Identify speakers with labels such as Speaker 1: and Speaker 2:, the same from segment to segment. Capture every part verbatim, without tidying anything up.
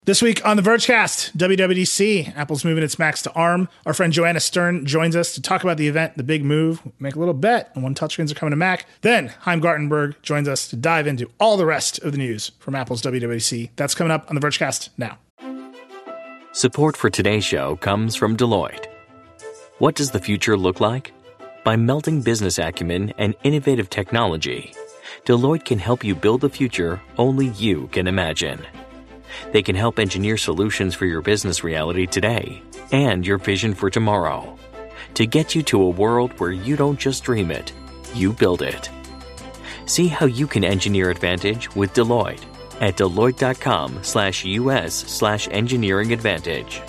Speaker 1: This week on the Vergecast, W W D C, Apple's moving its Macs to ARM. Our friend Joanna Stern joins us to talk about the event, the big move, make a little bet on when touchscreens are coming to Mac. Then Chaim Gartenberg joins us to dive into all the rest of the news from Apple's W W D C. That's coming up on the Vergecast now.
Speaker 2: Support for today's show comes from Deloitte. What does the future look like? By melding business acumen and innovative technology, Deloitte can help you build the future only you can imagine. They can help engineer solutions for your business reality today and your vision for tomorrow to get you to a world where you don't just dream it, you build it. See how you can engineer advantage with Deloitte at Deloitte.com slash US slash engineering advantage.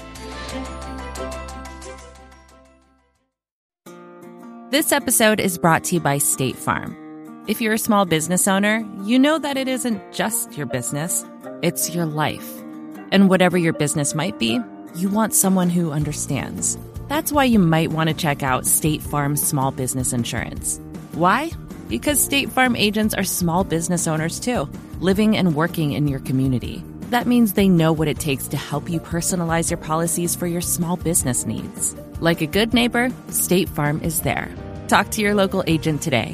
Speaker 3: This episode is brought to you by State Farm. If you're a small business owner, you know that it isn't just your business, it's your life. And whatever your business might be, you want someone who understands. That's why you might want to check out State Farm Small Business Insurance. Why? Because State Farm agents are small business owners too, living and working in your community. That means they know what it takes to help you personalize your policies for your small business needs. Like a good neighbor, State Farm is there. Talk to your local agent today.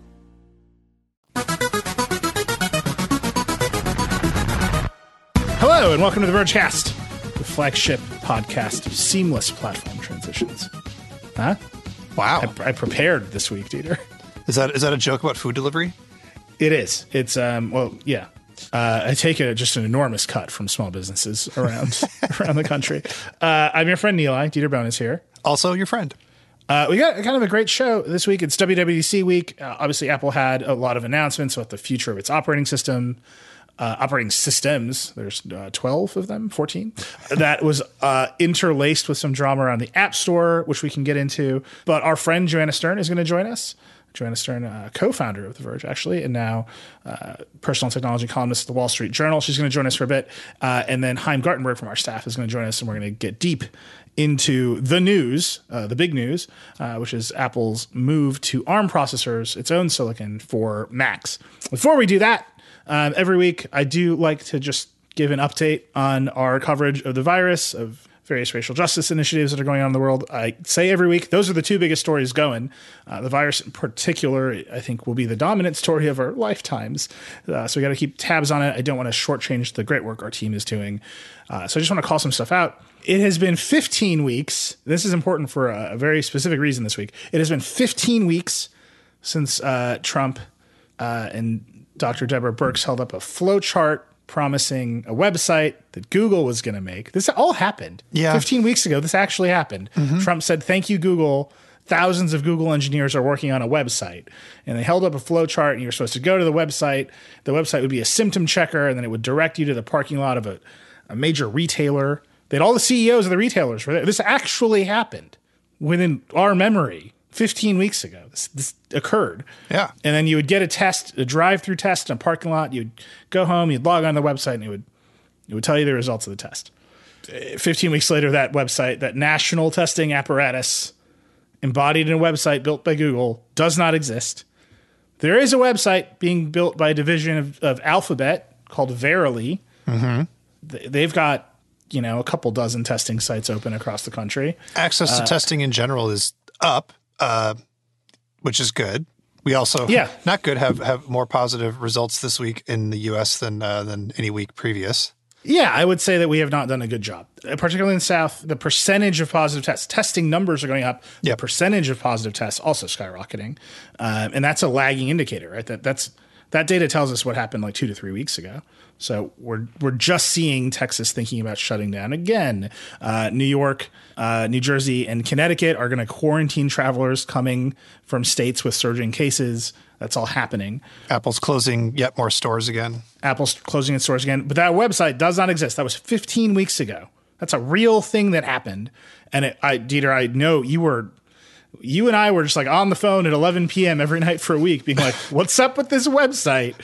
Speaker 1: Hello, and welcome to the Vergecast, the flagship podcast of seamless platform transitions. Huh?
Speaker 4: Wow.
Speaker 1: I, I prepared this week, Dieter.
Speaker 4: Is that is that a joke about food delivery?
Speaker 1: It is. It's, um, well, yeah. Uh, I take a, just an enormous cut from small businesses around around the country. Uh, I'm your friend, Neil. Dieter Bohn is here.
Speaker 4: Also your friend.
Speaker 1: Uh, we got kind of a great show this week. It's W W D C week. Uh, obviously, Apple had a lot of announcements about the future of its operating system. Uh, operating systems, there's uh, twelve of them, fourteen, that was uh, interlaced with some drama around the App Store, which we can get into. But our friend Joanna Stern is going to join us. Joanna Stern, uh, co-founder of The Verge, actually, and now uh, personal technology columnist at the Wall Street Journal. She's going to join us for a bit. Uh, and then Chaim Gartenberg from our staff is going to join us, and we're going to get deep into the news, uh, the big news, uh, which is Apple's move to ARM processors, its own silicon for Macs. Before we do that, Um, every week, I do like to just give an update on our coverage of the virus, of various racial justice initiatives that are going on in the world. I say every week, those are the two biggest stories going. Uh, the virus in particular, I think, will be the dominant story of our lifetimes. Uh, so we got to keep tabs on it. I don't want to shortchange the great work our team is doing. Uh, so I just want to call some stuff out. It has been fifteen weeks. This is important for a, a very specific reason this week. It has been fifteen weeks since uh, Trump uh, and Doctor Deborah Birx held up a flowchart promising a website that Google was going to make. This all happened.
Speaker 4: Yeah.
Speaker 1: fifteen weeks ago, this actually happened. Mm-hmm. Trump said, thank you, Google. Thousands of Google engineers are working on a website. And they held up a flowchart, and you were supposed to go to the website. The website would be a symptom checker, and then it would direct you to the parking lot of a, a major retailer. They had all the C E Os of the retailers were there. This actually happened within our memory. fifteen weeks ago, this, this occurred.
Speaker 4: Yeah.
Speaker 1: And then you would get a test, a drive-through test in a parking lot. You'd go home, you'd log on the website, and it would it would tell you the results of the test. fifteen weeks later, that website, that national testing apparatus embodied in a website built by Google, does not exist. There is a website being built by a division of, of Alphabet called Verily. Mm-hmm. They've got, you know, a couple dozen testing sites open across the country.
Speaker 4: Access to
Speaker 1: uh,
Speaker 4: testing in general is up. Uh, which is good. We also,
Speaker 1: yeah.
Speaker 4: not good, have, have more positive results this week in the U S than uh, than any week previous.
Speaker 1: Yeah, I would say that we have not done a good job, particularly in the South. The percentage of positive tests, testing numbers are going up.
Speaker 4: Yep.
Speaker 1: The percentage of positive tests also skyrocketing, um, and that's a lagging indicator, right? That that's that data tells us what happened like two to three weeks ago. So we're we're just seeing Texas thinking about shutting down again. Uh, New York, uh, New Jersey, and Connecticut are going to quarantine travelers coming from states with surging cases. That's all happening.
Speaker 4: Apple's closing yet more stores again.
Speaker 1: Apple's closing its stores again. But that website does not exist. That was fifteen weeks ago. That's a real thing that happened. And it, I, Dieter, I know you were, you and I were just like on the phone at eleven p.m. every night for a week being like, what's up with this website?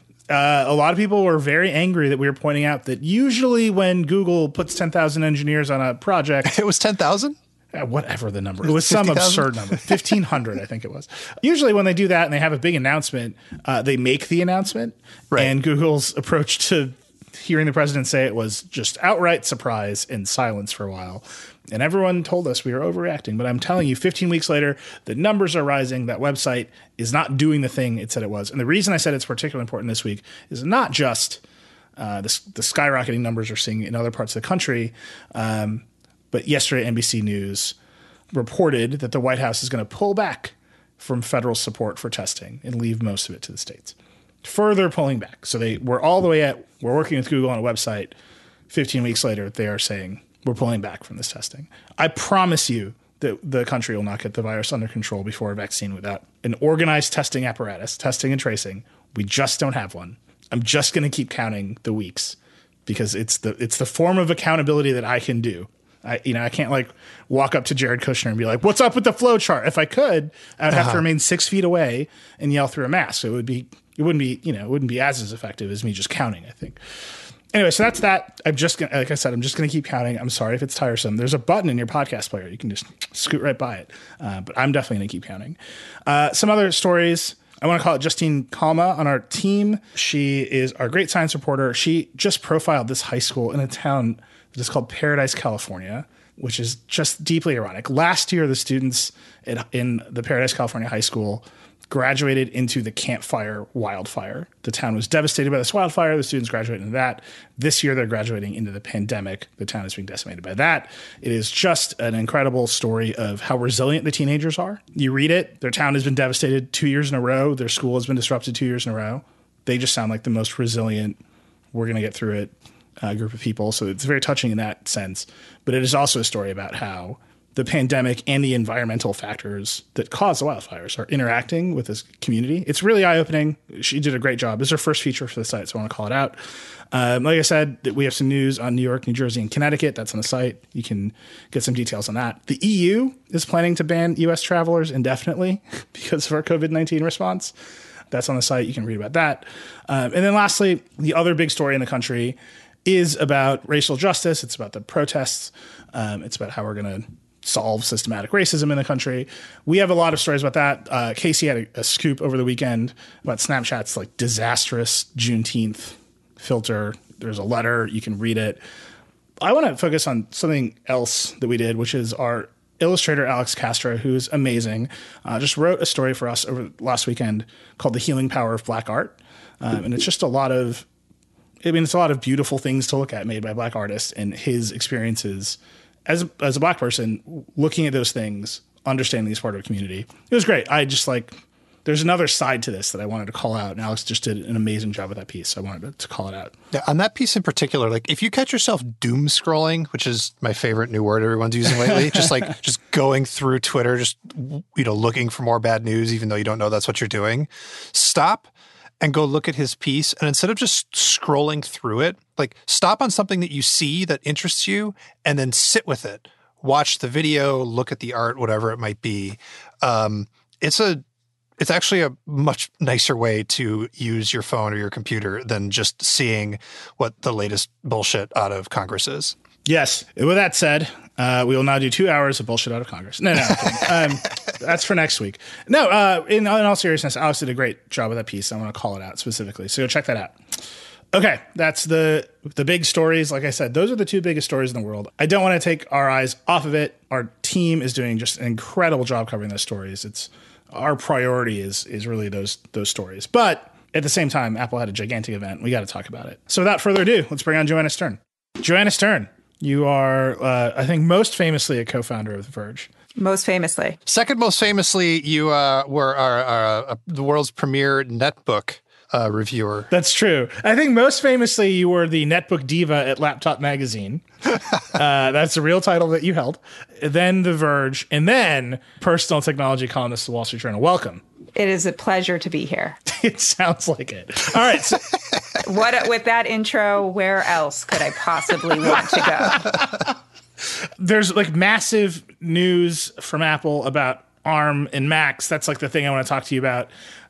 Speaker 1: Uh, a lot of people were very angry that we were pointing out that usually when Google puts ten thousand engineers on a project,
Speaker 4: it was ten thousand?
Speaker 1: Uh, whatever the number. It was some
Speaker 4: fifty thousand?
Speaker 1: absurd number. fifteen hundred, I think it was. Usually when they do that and they have a big announcement, uh, they make the announcement.
Speaker 4: Right.
Speaker 1: And Google's approach to hearing the president say it was just outright surprise and silence for a while. And everyone told us we were overreacting. But I'm telling you, fifteen weeks later, the numbers are rising. That website is not doing the thing it said it was. And the reason I said it's particularly important this week is not just uh, the, the skyrocketing numbers we're seeing in other parts of the country, um, but yesterday N B C News reported that the White House is going to pull back from federal support for testing and leave most of it to the states. Further pulling back. So they were all the way at, we're working with Google on a website. fifteen weeks later, they are saying, we're pulling back from this testing. I promise you that the country will not get the virus under control before a vaccine without an organized testing apparatus, testing and tracing. We just don't have one. I'm just going to keep counting the weeks because it's the it's the form of accountability that I can do. I you know I can't like walk up to Jared Kushner and be like, "What's up with the flow chart?" If I could, I would have uh-huh. to remain six feet away and yell through a mask. So it would be it wouldn't be you know it wouldn't be as as effective as me just counting, I think. Anyway, so that's that. I'm just gonna, like I said, I'm just going to keep counting. I'm sorry if it's tiresome. There's a button in your podcast player. You can just scoot right by it. Uh, but I'm definitely going to keep counting. Uh, some other stories. I want to call it Justine Kalma on our team. She is our great science reporter. She just profiled this high school in a town that is called Paradise, California, which is just deeply ironic. Last year, the students in, in the Paradise, California high school graduated into the Camp Fire wildfire. The town was devastated by this wildfire. The students graduated into that. This year, they're graduating into the pandemic. The town is being decimated by that. It is just an incredible story of how resilient the teenagers are. You read it. Their town has been devastated two years in a row. Their school has been disrupted two years in a row. They just sound like the most resilient, we're going to get through it uh, group of people. So it's very touching in that sense. But it is also a story about how the pandemic and the environmental factors that cause the wildfires are interacting with this community. It's really eye-opening. She did a great job. It's her first feature for the site, so I want to call it out. Um, like I said, we have some news on New York, New Jersey, and Connecticut. That's on the site. You can get some details on that. The E U is planning to ban U S travelers indefinitely because of our COVID nineteen response. That's on the site. You can read about that. Um, and then lastly, the other big story in the country is about racial justice. It's about the protests. Um, it's about how we're going to solve systematic racism in the country. We have a lot of stories about that. Uh, Casey had a, a scoop over the weekend about Snapchat's like disastrous Juneteenth filter. There's a letter. You can read it. I want to focus on something else that we did, which is our illustrator, Alex Castro, who's amazing, uh, just wrote a story for us over last weekend called The Healing Power of Black Art. Um, and it's just a lot of, I mean, it's a lot of beautiful things to look at made by Black artists and his experiences As a, as a Black person, looking at those things, understanding he's part of a community, it was great. I just like, there's another side to this that I wanted to call out. And Alex just did an amazing job with that piece. So I wanted to, to call it out.
Speaker 4: Yeah, on that piece in particular, like if you catch yourself doom scrolling, which is my favorite new word everyone's using lately, just like just going through Twitter, just, you know, looking for more bad news, even though you don't know that's what you're doing, stop and go look at his piece. And instead of just scrolling through it, like stop on something that you see that interests you and then sit with it. Watch the video, look at the art, whatever it might be. Um, it's a, it's actually a much nicer way to use your phone or your computer than just seeing what the latest bullshit out of Congress is.
Speaker 1: Yes. With that said, uh, we will now do two hours of bullshit out of Congress. No, no. um, that's for next week. No, uh, in, in all seriousness, Alex did a great job with that piece. I want to call it out specifically. So go check that out. Okay, that's the the big stories. Like I said, those are the two biggest stories in the world. I don't want to take our eyes off of it. Our team is doing just an incredible job covering those stories. It's our priority is is really those those stories. But at the same time, Apple had a gigantic event. We got to talk about it. So without further ado, let's bring on Joanna Stern. Joanna Stern, you are, uh, I think, most famously a co-founder of The Verge.
Speaker 5: Most famously.
Speaker 4: Second most famously, you uh, were our, our, uh, the world's premier netbook Uh, reviewer.
Speaker 1: That's true. I think most famously you were the netbook diva at Laptop Magazine. uh, that's the real title that you held. Then The Verge, and then personal technology columnist at the Wall Street Journal. Welcome.
Speaker 5: It is a pleasure to be here.
Speaker 1: It sounds like it. All right. So-
Speaker 5: what with that intro, where else could I possibly want to go?
Speaker 1: There's like massive news from Apple about ARM and Macs. That's like the thing I want to talk to you about.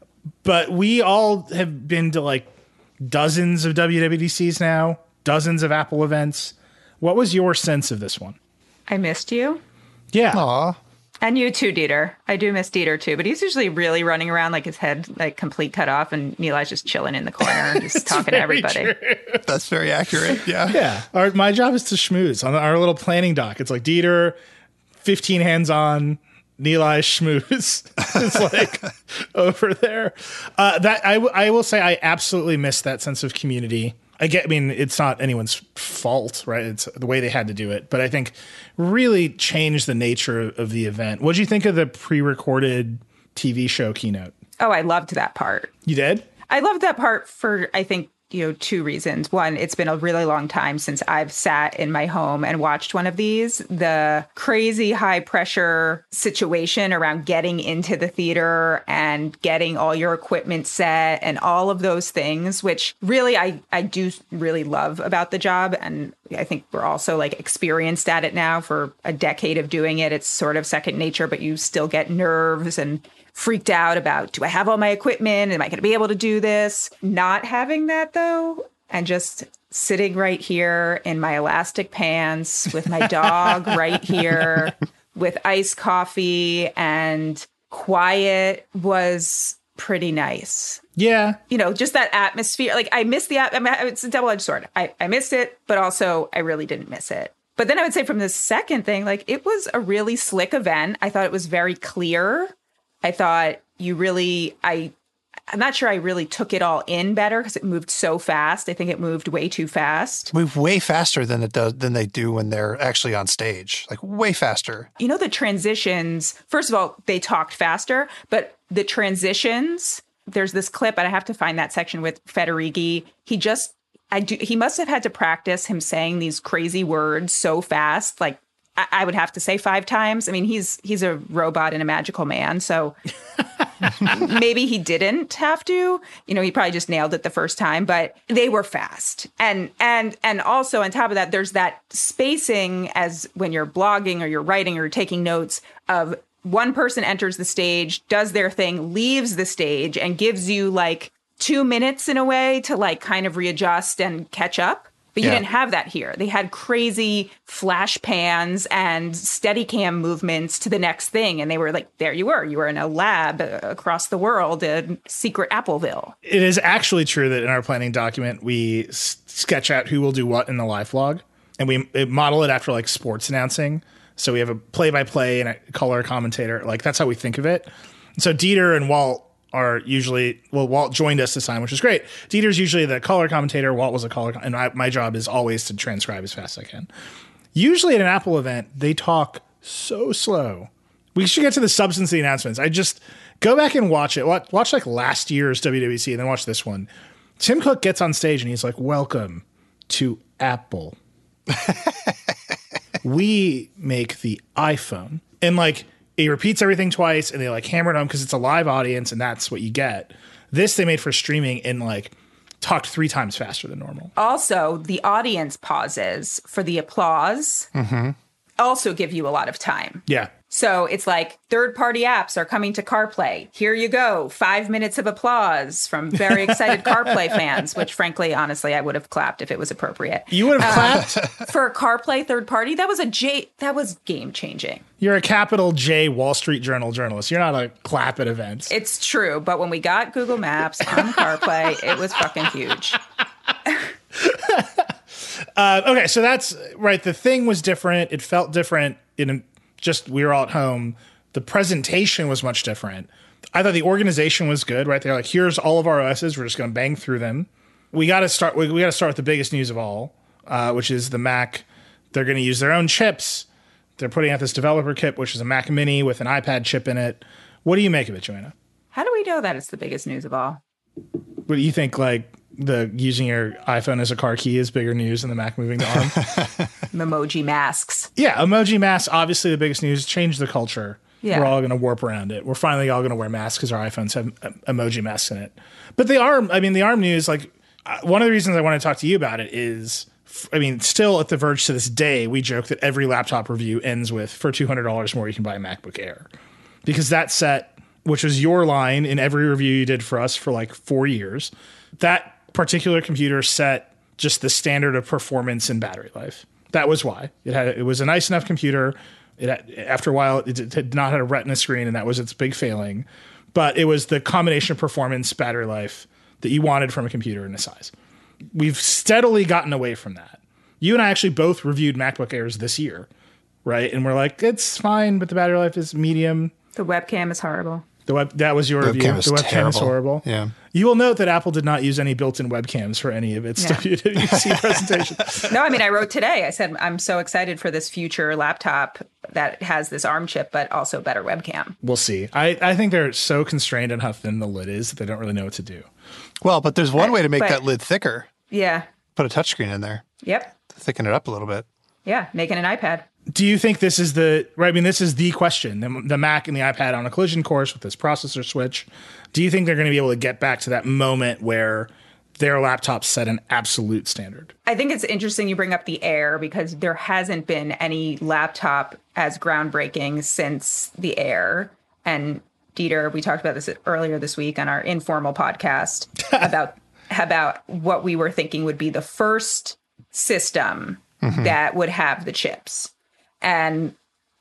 Speaker 1: But we all have been to like dozens of W W D Cs now, dozens of Apple events. What was your sense of this one?
Speaker 5: I missed you.
Speaker 1: Yeah.
Speaker 4: Aw.
Speaker 5: And you too, Dieter. I do miss Dieter too, but he's usually really running around like his head like complete cut off, and Nilai's just chilling in the corner, just talking to everybody.
Speaker 1: True.
Speaker 4: That's very accurate. Yeah.
Speaker 1: Yeah. Our, my job is to schmooze on our little planning doc. It's like Dieter, fifteen hands on, Nilai schmooze. It's like over there. Uh, that I, w- I will say I absolutely miss that sense of community. I get, I mean, it's not anyone's fault, right? It's the way they had to do it, but I think really changed the nature of the event. What did you think of the pre-recorded T V show keynote?
Speaker 5: Oh, I loved that part.
Speaker 1: You did?
Speaker 5: I loved that part for, I think, you know, two reasons. One, it's been a really long time since I've sat in my home and watched one of these. The crazy high pressure situation around getting into the theater and getting all your equipment set and all of those things, which really I, I do really love about the job. And I think we're also like experienced at it now for a decade of doing it. It's sort of second nature, but you still get nerves and freaked out about, do I have all my equipment? Am I going to be able to do this? Not having that, though, and just sitting right here in my elastic pants with my dog right here with iced coffee and quiet was pretty nice.
Speaker 1: Yeah.
Speaker 5: You know, just that atmosphere. Like, I miss the, I mean, it's a double-edged sword. I, I missed it, but also I really didn't miss it. But then I would say from the second thing, like, it was a really slick event. I thought it was very clear. I thought you really, I, I'm not sure I really took it all in better because it moved so fast. I think it moved way too fast.
Speaker 4: Move way faster than it does than they do when they're actually on stage. Like way faster.
Speaker 5: You know, the transitions, first of all, they talked faster, but the transitions, there's this clip, and I have to find that section with Federighi. He just, I do, he must have had to practice him saying these crazy words so fast, like, I would have to say five times. I mean, he's he's a robot and a magical man, so maybe he didn't have to. You know, he probably just nailed it the first time, but they were fast. And and and also on top of that, there's that spacing as when you're blogging or you're writing or you're taking notes of one person enters the stage, does their thing, leaves the stage, and gives you like two minutes in a way to like kind of readjust and catch up. But you
Speaker 4: yeah.
Speaker 5: didn't have that here. They had crazy flash pans and Steadicam movements to the next thing. And they were like, there you were. You were in a lab across the world in secret Appleville.
Speaker 1: It is actually true that in our planning document, we s- sketch out who will do what in the live vlog. And we model it after like sports announcing. So we have a play-by-play and a color commentator. Like that's how we think of it. So Dieter and Walt are usually, well, Walt joined us this time, which is great. Dieter's usually the color commentator. Walt was a color, and I, my job is always to transcribe as fast as I can. Usually at an Apple event, they talk so slow. We should get to the substance of the announcements. I just go back and watch it. Watch, watch like last year's W W D C and then watch this one. Tim Cook gets on stage and he's like, welcome to Apple. We make the iPhone. And like, he repeats everything twice and they like hammer it home because it's a live audience and that's what you get. This they made for streaming and like talked three times faster than normal.
Speaker 5: Also, the audience pauses for the applause mm-hmm. also give you a lot of time.
Speaker 1: Yeah.
Speaker 5: So it's like third-party apps are coming to CarPlay. Here you go. Five minutes of applause from very excited CarPlay fans, which frankly, honestly, I would have clapped if it was appropriate.
Speaker 1: You would have clapped?
Speaker 5: Uh, for CarPlay third party? That was a J, that was game-changing.
Speaker 1: You're a capital J Wall Street Journal journalist. You're not a clap at events.
Speaker 5: It's true. But when we got Google Maps on CarPlay, it was fucking huge.
Speaker 1: uh, okay, so that's right. The thing was different. It felt different in a, just we were all at home. The presentation was much different. I thought the organization was good, right? They're like, here's all of our O Ss. We're just going to bang through them. We got to start. We, we got to start with the biggest news of all, uh, which is the Mac. They're going to use their own chips. They're putting out this developer kit, which is a Mac Mini with an iPad chip in it. What do you make of it, Joanna?
Speaker 5: How do we know that it's the biggest news of all?
Speaker 1: What do you think? Like the using your iPhone as a car key is bigger news than the Mac moving the arm?
Speaker 5: Emoji masks.
Speaker 1: Yeah, emoji masks, obviously the biggest news. Change the culture.
Speaker 5: Yeah.
Speaker 1: We're all going to warp around it. We're finally all going to wear masks because our iPhones have uh, emoji masks in it. But the ARM, I mean, the ARM news, like uh, one of the reasons I want to talk to you about it is, I mean, still at The Verge to this day, we joke that every laptop review ends with, for two hundred dollars more, you can buy a MacBook Air. Because that set, which was your line in every review you did for us for like four years, that particular computer set just the standard of performance and battery life. That was why. It had it was a nice enough computer. It, after a while, it, it had not had a Retina screen, and that was its big failing. But it was the combination of performance, battery life that you wanted from a computer and a size. We've steadily gotten away from that. You and I actually both reviewed MacBook Airs this year, right? And we're like, it's fine, but the battery life is medium.
Speaker 5: The webcam is horrible.
Speaker 1: The web that was your
Speaker 4: The
Speaker 1: review.
Speaker 4: webcam is
Speaker 1: the webcam
Speaker 4: terrible.
Speaker 1: is horrible.
Speaker 4: Yeah.
Speaker 1: You will note that Apple did not use any built-in webcams for any of its
Speaker 5: Yeah.
Speaker 1: W W D C presentations.
Speaker 5: No, I mean, I wrote today, I said, I'm so excited for this future laptop that has this ARM chip, but also better webcam.
Speaker 1: We'll see. I, I think they're so constrained on how thin the lid is that they don't really know what to do.
Speaker 4: Well, but there's one way to make
Speaker 5: But-
Speaker 4: that lid thicker.
Speaker 5: Yeah.
Speaker 4: Put a touchscreen in there.
Speaker 5: Yep.
Speaker 4: Thicken it up a little bit.
Speaker 5: Yeah. Making an iPad.
Speaker 1: Do you think this is the right? I mean, this is the question. The, the Mac and the iPad on a collision course with this processor switch. Do you think they're going to be able to get back to that moment where their laptops set an absolute standard?
Speaker 5: I think it's interesting you bring up the Air because there hasn't been any laptop as groundbreaking since the Air. And Dieter, we talked about this earlier this week on our informal podcast about about what we were thinking would be the first system mm-hmm. that would have the chips. And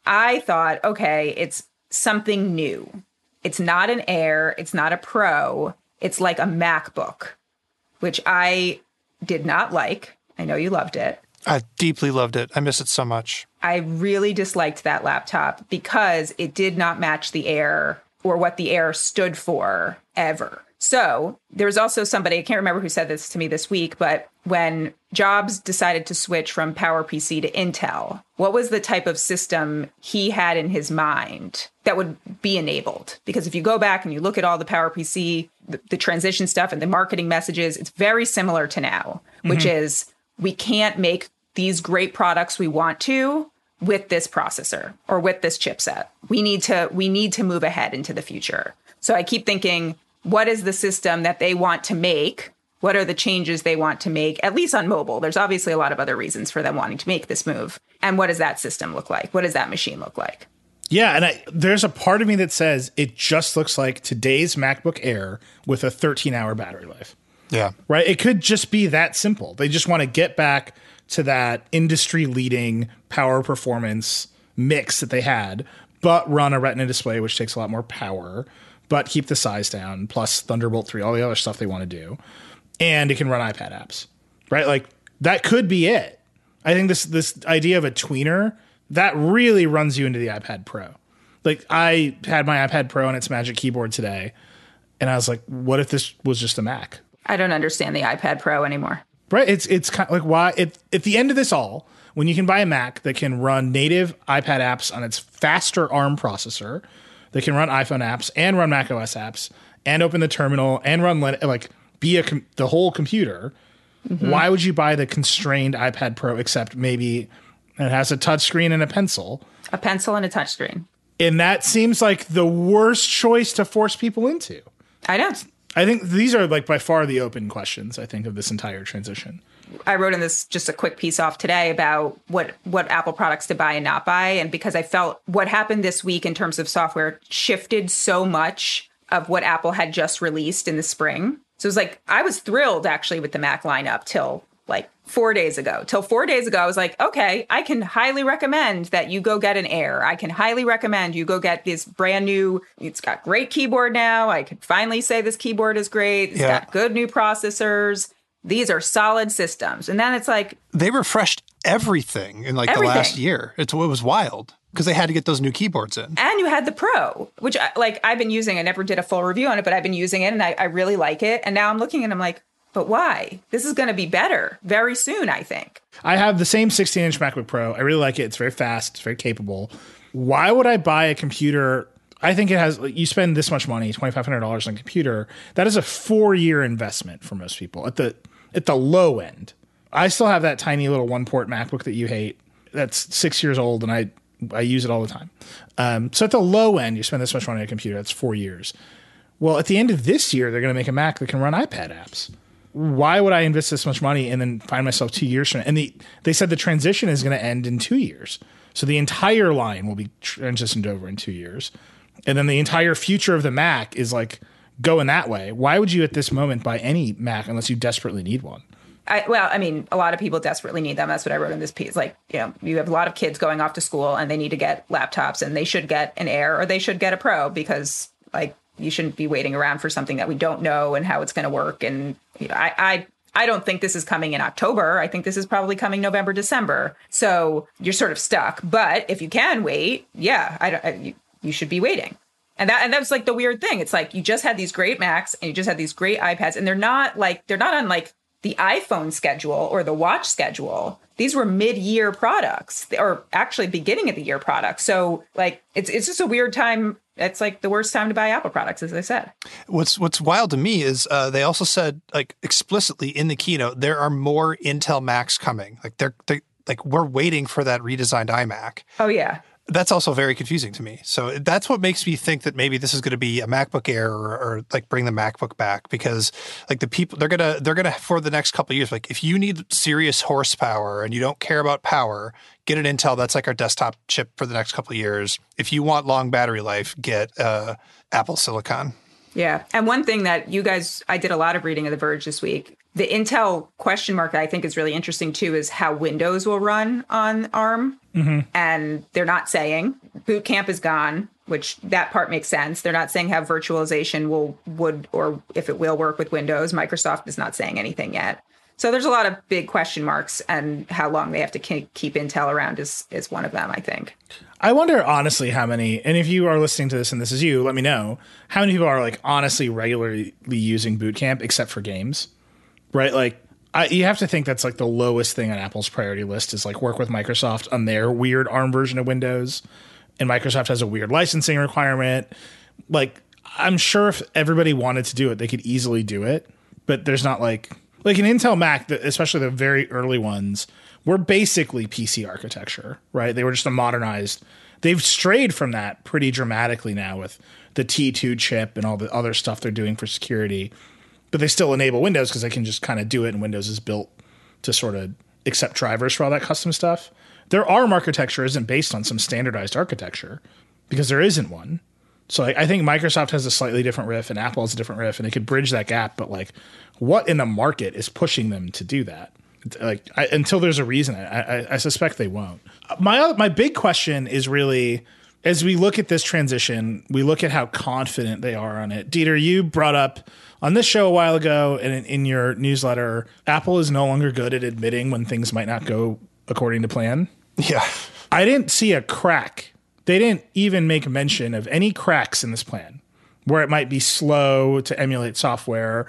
Speaker 5: I thought, okay, it's something new. It's not an Air. It's not a Pro. It's like a MacBook, which I did not like. I know you loved it.
Speaker 4: I deeply loved it. I miss it so much.
Speaker 5: I really disliked that laptop because it did not match the Air or what the Air stood for ever. So there's also somebody, I can't remember who said this to me this week, but when Jobs decided to switch from PowerPC to Intel, what was the type of system he had in his mind that would be enabled? Because if you go back and you look at all the PowerPC, the, the transition stuff and the marketing messages, it's very similar to now, mm-hmm. which is we can't make these great products we want to with this processor or with this chipset. We need to we need to move ahead into the future. So I keep thinking, what is the system that they want to make? What are the changes they want to make, at least on mobile? There's obviously a lot of other reasons for them wanting to make this move. And what does that system look like? What does that machine look like?
Speaker 1: Yeah, and I, there's a part of me that says it just looks like today's MacBook Air with a thirteen-hour battery life.
Speaker 4: Yeah.
Speaker 1: Right? It could just be that simple. They just want to get back to that industry-leading power performance mix that they had, but run a Retina display, which takes a lot more power, but keep the size down, plus Thunderbolt three, all the other stuff they want to do. And it can run iPad apps, right? Like, that could be it. I think this this idea of a tweener, that really runs you into the iPad Pro. Like, I had my iPad Pro and its Magic Keyboard today, and I was like, what if this was just a Mac?
Speaker 5: I don't understand the iPad Pro anymore.
Speaker 1: Right? It's it's kind of like, why? It, at the end of this all, when you can buy a Mac that can run native iPad apps on its faster ARM processor, that can run iPhone apps and run macOS apps and open the terminal and run, like, be a com- the whole computer, mm-hmm. why would you buy the constrained iPad Pro except maybe it has a touchscreen and a pencil?
Speaker 5: A pencil and a touchscreen.
Speaker 1: And that seems like the worst choice to force people into.
Speaker 5: I know.
Speaker 1: I think these are, like, by far the open questions, I think, of this entire transition.
Speaker 5: I wrote in this just a quick piece off today about what, what Apple products to buy and not buy. And because I felt what happened this week in terms of software shifted so much of what Apple had just released in the spring. So it was like, I was thrilled actually with the Mac lineup till like four days ago. Till four days ago, I was like, okay, I can highly recommend that you go get an Air. I can highly recommend you go get this brand new, it's got great keyboard now. I could finally say this keyboard is great. It's
Speaker 4: Yeah.
Speaker 5: got good new processors. These are solid systems. And then it's like,
Speaker 4: They refreshed everything in like
Speaker 5: Everything.
Speaker 4: the last year. It's, it was wild because they had to get those new keyboards in.
Speaker 5: and you had the Pro, which I, like I've been using. I never did a full review on it, but I've been using it and I, I really like it. And now I'm looking and I'm like, but why? This is going to be better very soon, I think.
Speaker 1: I have the same sixteen-inch MacBook Pro. I really like it. It's very fast. It's very capable. Why would I buy a computer? I think it has, you spend this much money, twenty-five hundred dollars on a computer. That is a four-year investment for most people at the at the low end. I still have that tiny little one-port MacBook that you hate. That's six years old, and I I use it all the time. Um, so at the low end, you spend this much money on a computer. That's four years. Well, at the end of this year, they're going to make a Mac that can run iPad apps. Why would I invest this much money and then find myself two years from it? And the, they said the transition is going to end in two years. So the entire line will be transitioned over in two years. And then the entire future of the Mac is like going that way. Why would you at this moment buy any Mac unless you desperately need one?
Speaker 5: I, well, I mean, a lot of people desperately need them. That's what I wrote in this piece. Like, you know, you have a lot of kids going off to school and they need to get laptops, and they should get an Air or they should get a Pro, because like you shouldn't be waiting around for something that we don't know and how it's going to work. And you know, I, I, I don't think this is coming in October. I think this is probably coming November, December. So you're sort of stuck. But if you can wait, yeah, I don't, I, you, you should be waiting. And that and that was like the weird thing. It's like you just had these great Macs and you just had these great iPads, and they're not like they're not on like the iPhone schedule or the watch schedule. These were mid-year products, or actually beginning of the year products. So like it's it's just a weird time. It's like the worst time to buy Apple products, as I said.
Speaker 4: What's what's wild to me is uh, they also said like explicitly in the keynote there are more Intel Macs coming. Like they're, they're like we're waiting for that redesigned iMac.
Speaker 5: Oh yeah.
Speaker 4: That's also very confusing to me. So that's what makes me think that maybe this is going to be a MacBook Air, or, or like bring the MacBook back, because like the people they're gonna they're gonna for the next couple of years. Like if you need serious horsepower and you don't care about power, get an Intel. That's like our desktop chip for the next couple of years. If you want long battery life, get uh, Apple Silicon.
Speaker 5: Yeah, and one thing that you guys, I did a lot of reading of The Verge this week. The Intel question mark that I think is really interesting, too, is how Windows will run on ARM. Mm-hmm. And they're not saying. Boot Camp is gone, which that part makes sense. They're not saying how virtualization will would or if it will work with Windows. Microsoft is not saying anything yet. So there's a lot of big question marks, and how long they have to keep Intel around is, is one of them, I think.
Speaker 1: I wonder, honestly, how many, and if you are listening to this and this is you, let me know, how many people are like honestly regularly using Boot Camp except for games, right? Like, I, you have to think that's like the lowest thing on Apple's priority list is like work with Microsoft on their weird ARM version of Windows. And Microsoft has a weird licensing requirement. Like, I'm sure if everybody wanted to do it, they could easily do it. But there's not like, like an Intel Mac, especially the very early ones, were basically P C architecture, right? They were just a modernized. They've strayed from that pretty dramatically now with the T two chip and all the other stuff they're doing for security. But they still enable Windows because they can just kind of do it, and Windows is built to sort of accept drivers for all that custom stuff. Their ARM architecture isn't based on some standardized architecture because there isn't one. So like, I think Microsoft has a slightly different riff and Apple has a different riff, and they could bridge that gap. But like, what in the market is pushing them to do that? Like I, until there's a reason, I, I, I suspect they won't. My other, my big question is really, as we look at this transition, we look at how confident they are on it. Dieter, you brought up on this show a while ago and in, in your newsletter, Apple is no longer good at admitting when things might not go according to plan.
Speaker 4: Yeah.
Speaker 1: I didn't see a crack. They didn't even make mention of any cracks in this plan where it might be slow to emulate software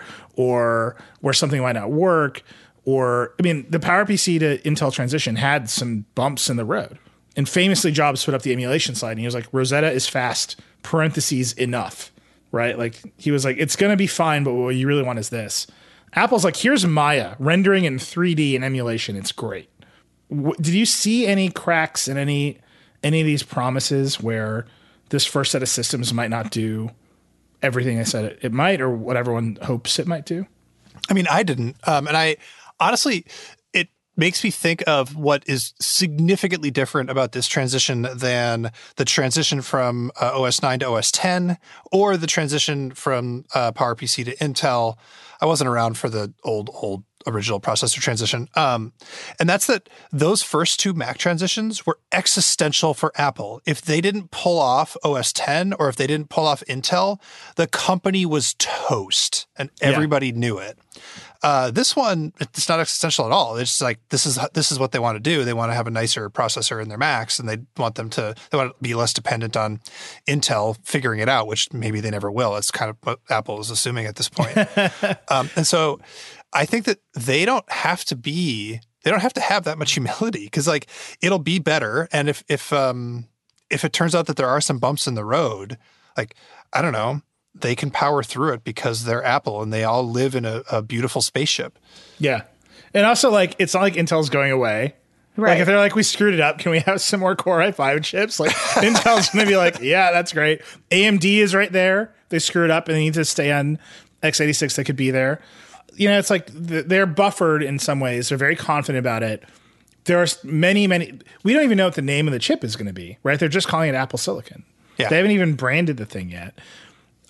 Speaker 1: or where something might not work. Or, I mean, the PowerPC to Intel transition had some bumps in the road. And famously, Jobs put up the emulation slide, and he was like, Rosetta is fast, parentheses, enough, right? Like, he was like, it's going to be fine, but what you really want is this. Apple's like, here's Maya, rendering in three D and emulation. It's great. W- did you see any cracks in any any of these promises where this first set of systems might not do everything I said it, it might, or what everyone hopes it might do?
Speaker 4: I mean, I didn't. Um, and I honestly, it makes me think of what is significantly different about this transition than the transition from uh, O S nine to O S ten or the transition from uh, PowerPC to Intel. I wasn't around for the old, old original processor transition. Um, and that's that those first two Mac transitions were existential for Apple. If they didn't pull off O S ten or if they didn't pull off Intel, the company was toast and everybody yeah. knew it. Uh, this one, it's not existential at all. It's just like, this is this is what they want to do. They want to have a nicer processor in their Macs, and they want them to they want to be less dependent on Intel figuring it out, which maybe they never will. It's kind of what Apple is assuming at this point. um, and so I think that they don't have to be, they don't have to have that much humility, because like it'll be better. And if if um, if it turns out that there are some bumps in the road, like, I don't know, they can power through it because they're Apple and they all live in a, a beautiful spaceship.
Speaker 1: Yeah. And also, like, it's not like Intel's going away. Right. Like, if they're like, we screwed it up, can we have some more Core i five chips? Like, Intel's going to be like, yeah, that's great. A M D is right there. They screwed up and they need to stay on x eighty-six. They could be there. You know, it's like they're buffered in some ways. They're very confident about it. There are many, many. We don't even know what the name of the chip is going to be, right? They're just calling it Apple Silicon.
Speaker 4: Yeah.
Speaker 1: They haven't even branded the thing yet.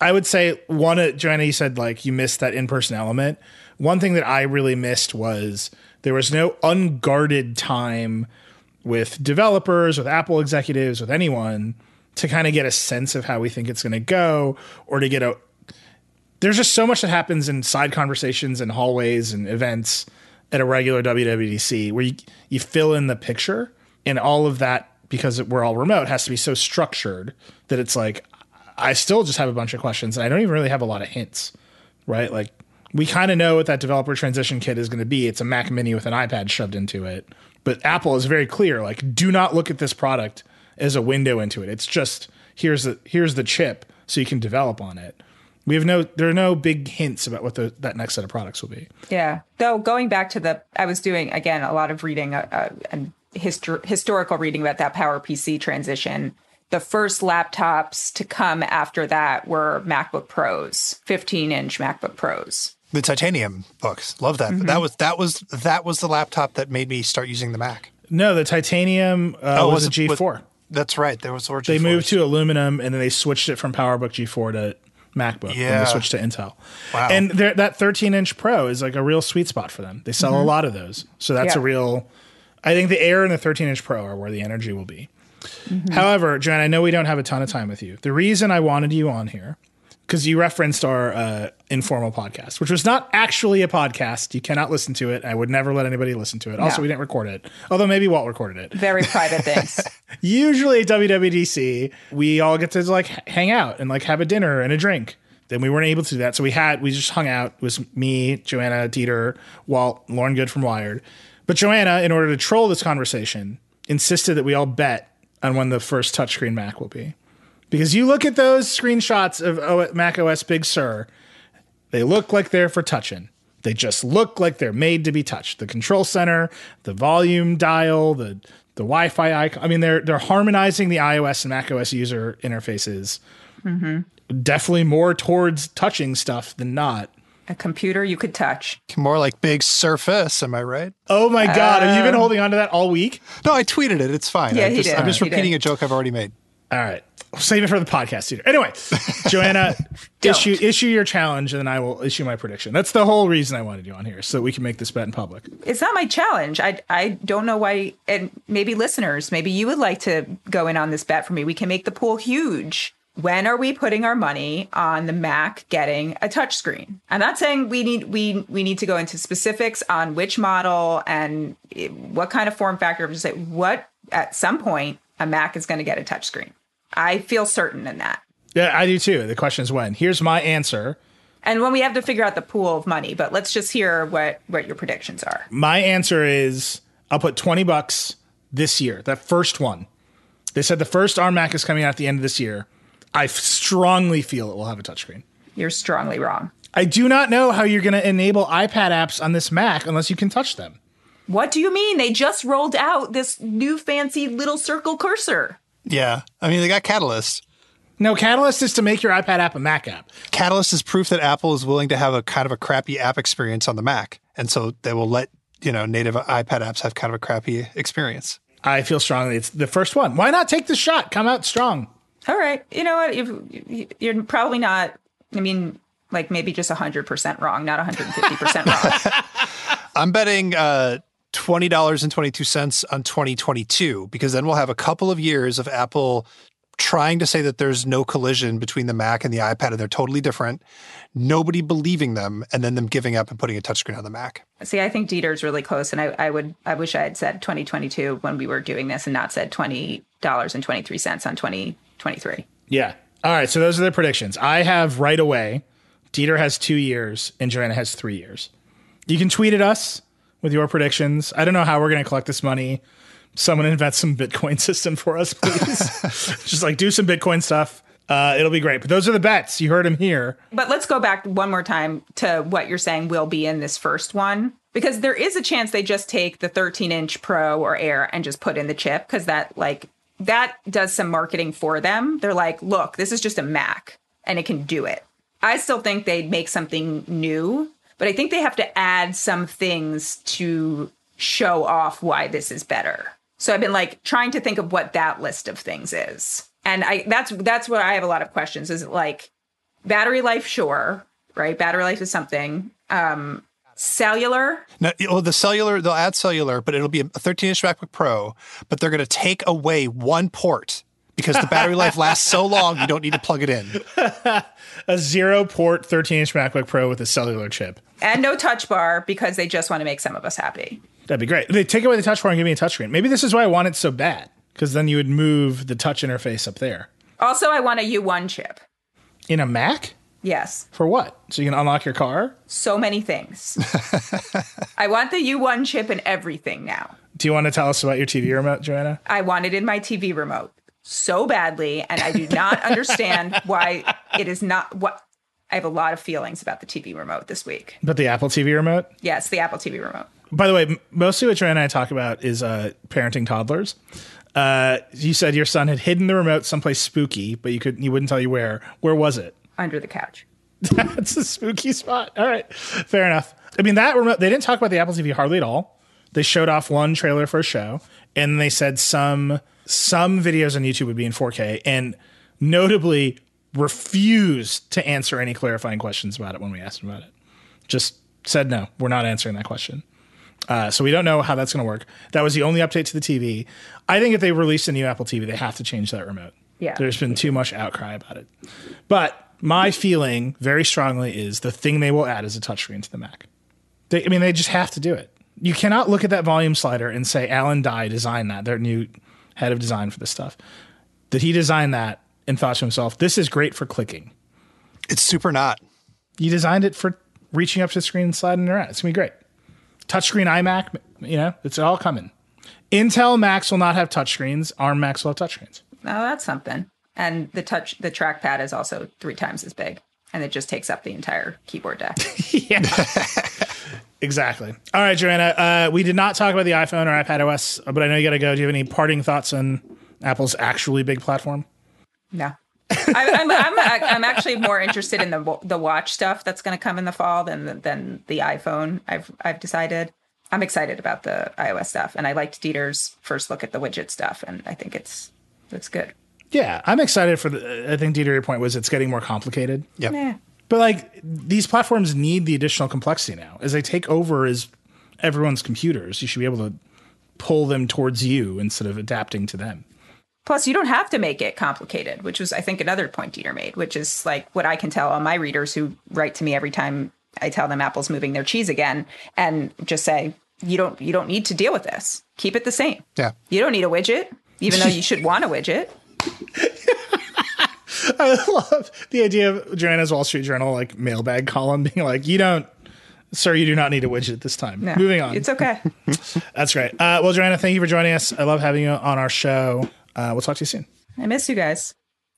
Speaker 1: I would say one, uh, Joanna, you said like you missed that in-person element. One thing that I really missed was there was no unguarded time with developers, with Apple executives, with anyone to kind of get a sense of how we think it's going to go, or to get a, there's just so much that happens in side conversations and hallways and events at a regular W W D C where you, you fill in the picture, and all of that, because we're all remote, has to be so structured that it's like, I still just have a bunch of questions and I don't even really have a lot of hints, right? Like we kind of know what that developer transition kit is going to be. It's a Mac Mini with an iPad shoved into it. But Apple is very clear, like, do not look at this product as a window into it. It's just, here's the, here's the chip so you can develop on it. We have no, there are no big hints about what the, that next set of products will be.
Speaker 5: Yeah. Though going back to the, I was doing, again, a lot of reading uh, uh, and histor- historical reading about that PowerPC transition. The first laptops to come after that were MacBook Pros, fifteen inch MacBook Pros.
Speaker 4: The titanium books. Love that. Mm-hmm. That was that was that was the laptop that made me start using the Mac.
Speaker 1: No, the titanium uh, oh, was, was a G four. Was,
Speaker 4: that's right. There was G four.
Speaker 1: They moved to aluminum, and then they switched it from PowerBook G four to MacBook.
Speaker 4: Yeah.
Speaker 1: And they switched to Intel.
Speaker 4: Wow.
Speaker 1: And that thirteen inch Pro is like a real sweet spot for them. They sell mm-hmm. a lot of those. So that's
Speaker 5: yeah.
Speaker 1: a real, I think the Air and the thirteen inch Pro are where the energy will be. Mm-hmm. However, Joanne, I know we don't have a ton of time with you. The reason I wanted you on here, because you referenced our uh, informal podcast, which was not actually a podcast. You cannot listen to it. I would never let anybody listen to it. No. Also, we didn't record it, although maybe Walt recorded it.
Speaker 5: Very private things.
Speaker 1: Usually at W W D C, we all get to like hang out and like have a dinner and a drink. Then we weren't able to do that. So we had, we just hung out. It was me, Joanna, Dieter, Walt, Lauren Good from Wired. But Joanna, in order to troll this conversation, insisted that we all bet on when the first touchscreen Mac will be. Because you look at those screenshots of o- Mac O S Big Sur, they look like they're for touching. They just look like they're made to be touched. The control center, the volume dial, the the Wi-Fi icon. I mean, they're they're harmonizing the iOS and Mac O S user interfaces. Mm-hmm. Definitely more towards touching stuff than not.
Speaker 5: A computer you could touch.
Speaker 4: More like Big Surface, am I right?
Speaker 1: Oh my God,
Speaker 5: uh,
Speaker 1: have you been holding on to that all week?
Speaker 4: No, I tweeted it. It's fine.
Speaker 5: Yeah,
Speaker 4: I
Speaker 5: he
Speaker 4: just,
Speaker 5: did.
Speaker 4: I'm just
Speaker 5: He
Speaker 4: repeating
Speaker 5: did.
Speaker 4: a joke I've already made.
Speaker 1: All right. Save it for the podcast, Dieter. Anyway, Joanna, issue issue your challenge, and then I will issue my prediction. That's the whole reason I wanted you on here, so that we can make this bet in public.
Speaker 5: It's not my challenge. I I don't know why, and maybe listeners, maybe you would like to go in on this bet for me. We can make the pool huge. When are we putting our money on the Mac getting a touchscreen? I'm not saying we need we we need to go into specifics on which model and what kind of form factor. Just say what at some point a Mac is going to get a touchscreen. I feel certain in that.
Speaker 1: Yeah, I do too. The question is when. Here's my answer.
Speaker 5: And when we have to figure out the pool of money, but let's just hear what what your predictions are.
Speaker 1: My answer is I'll put twenty bucks this year. That first one. They said the first ARM Mac is coming out at the end of this year. I strongly feel it will have a touchscreen.
Speaker 5: You're strongly wrong.
Speaker 1: I do not know how you're going to enable iPad apps on this Mac unless you can touch them.
Speaker 5: What do you mean? They just rolled out this new fancy little circle cursor.
Speaker 4: Yeah. I mean, they got Catalyst.
Speaker 1: No, Catalyst is to make your iPad app a Mac app.
Speaker 4: Catalyst is proof that Apple is willing to have a kind of a crappy app experience on the Mac. And so they will let, you know, native iPad apps have kind of a crappy experience.
Speaker 1: I feel strongly it's the first one. Why not take the shot? Come out strong.
Speaker 5: All right. You know what? If, you're probably not, I mean, like maybe just one hundred percent wrong, not one hundred fifty percent wrong.
Speaker 4: I'm betting uh, twenty dollars and twenty-two cents on twenty twenty-two, because then we'll have a couple of years of Apple trying to say that there's no collision between the Mac and the iPad and they're totally different, nobody believing them, and then them giving up and putting a touchscreen on the Mac.
Speaker 5: See, I think Dieter's really close, and I, I would, I wish I had said twenty twenty-two when we were doing this and not said twenty dollars and twenty-three cents on twenty twenty-three.
Speaker 1: Yeah. All right. So those are the predictions. I have right away. Dieter has two years and Joanna has three years. You can tweet at us with your predictions. I don't know how we're going to collect this money. Someone invent some Bitcoin system for us, please. Just like do some Bitcoin stuff. Uh, it'll be great. But those are the bets. You heard them here.
Speaker 5: But let's go back one more time to what you're saying will be in this first one, because there is a chance they just take the thirteen inch Pro or Air and just put in the chip, because that like that does some marketing for them. They're like, look, this is just a Mac and it can do it. I still think they'd make something new, but I think they have to add some things to show off why this is better. So I've been like trying to think of what that list of things is. And I that's that's where I have a lot of questions. Is it like, Battery life, sure, right? Battery life is something. Um, cellular.
Speaker 4: No, well, the cellular, they'll add cellular, but it'll be a thirteen-inch MacBook Pro, but they're going to take away one port because the battery life lasts so long, you don't need to plug it in.
Speaker 1: A zero-port thirteen-inch MacBook Pro with a cellular chip.
Speaker 5: And no touch bar because they just want to make some of us happy.
Speaker 1: That'd be great. They take away the touch bar and give me a touchscreen. Maybe this is why I want it so bad, because then you would move the touch interface up there.
Speaker 5: Also, I want a U one chip.
Speaker 1: In a Mac?
Speaker 5: Yes.
Speaker 1: For what? So you can unlock your car?
Speaker 5: So many things. I want the U one chip in everything now.
Speaker 1: Do you want to tell us about your T V remote, Joanna?
Speaker 5: I want it in my T V remote so badly, and I do not understand why it is not what I have a lot of feelings about the T V remote this week.
Speaker 1: But the Apple T V remote?
Speaker 5: Yes, the Apple T V remote.
Speaker 1: By the way, mostly what Joanna and I talk about is uh, parenting toddlers. Uh, you said your son had hidden the remote someplace spooky, but you could he wouldn't tell you where. Where was it?
Speaker 5: Under the couch.
Speaker 1: That's a spooky spot. All right. Fair enough. I mean, that remote, they didn't talk about the Apple T V hardly at all. They showed off one trailer for a show, and they said some some videos on YouTube would be in four K, and notably refused to answer any clarifying questions about it when we asked them about it. Just said, no, we're not answering that question. Uh, so we don't know how that's going to work. That was the only update to the T V. I think if they release a new Apple T V, they have to change that remote.
Speaker 5: Yeah.
Speaker 1: There's been too much outcry about it. But my feeling very strongly is the thing they will add is a touchscreen to the Mac. They, I mean, they just have to do it. You cannot look at that volume slider and say Alan Dye designed that, their new head of design for this stuff. Did he design that and thought to himself, this is great for clicking?
Speaker 4: It's super not.
Speaker 1: You designed it for reaching up to the screen and sliding around. It's going to be great. Touchscreen iMac, you know, it's all coming. Intel Macs will not have touchscreens. ARM Macs will have touchscreens.
Speaker 5: Oh, that's something. And the touch, the trackpad is also three times as big, and it just takes up the entire keyboard deck.
Speaker 1: Yeah, exactly. All right, Joanna, uh, we did not talk about the iPhone or iPadOS, but I know you got to go. Do you have any parting thoughts on Apple's actually big platform?
Speaker 5: No. I, I'm, I'm I'm actually more interested in the the watch stuff that's going to come in the fall than than the iPhone. I've I've decided. I'm excited about the iOS stuff, and I liked Dieter's first look at the widget stuff, and I think it's it's good.
Speaker 1: Yeah, I'm excited for the. I think Dieter, your point was it's getting more complicated.
Speaker 4: Yep.
Speaker 5: Yeah.
Speaker 1: But like these platforms need the additional complexity now as they take over as everyone's computers. You should be able to pull them towards you instead of adapting to them.
Speaker 5: Plus, you don't have to make it complicated, which was, I think, another point Dieter made, which is like what I can tell all my readers who write to me every time I tell them Apple's moving their cheese again, and just say, you don't you don't need to deal with this. Keep it the same.
Speaker 4: Yeah.
Speaker 5: You don't need a widget, even though you should want a widget.
Speaker 1: I love the idea of Joanna's Wall Street Journal like mailbag column being like, you don't, sir, you do not need a widget this time.
Speaker 5: No,
Speaker 1: Moving on.
Speaker 5: It's okay.
Speaker 1: That's great. Uh, well, Joanna, thank you for joining us. I love having you on our show. Uh, we'll talk to you soon.
Speaker 5: I miss you guys.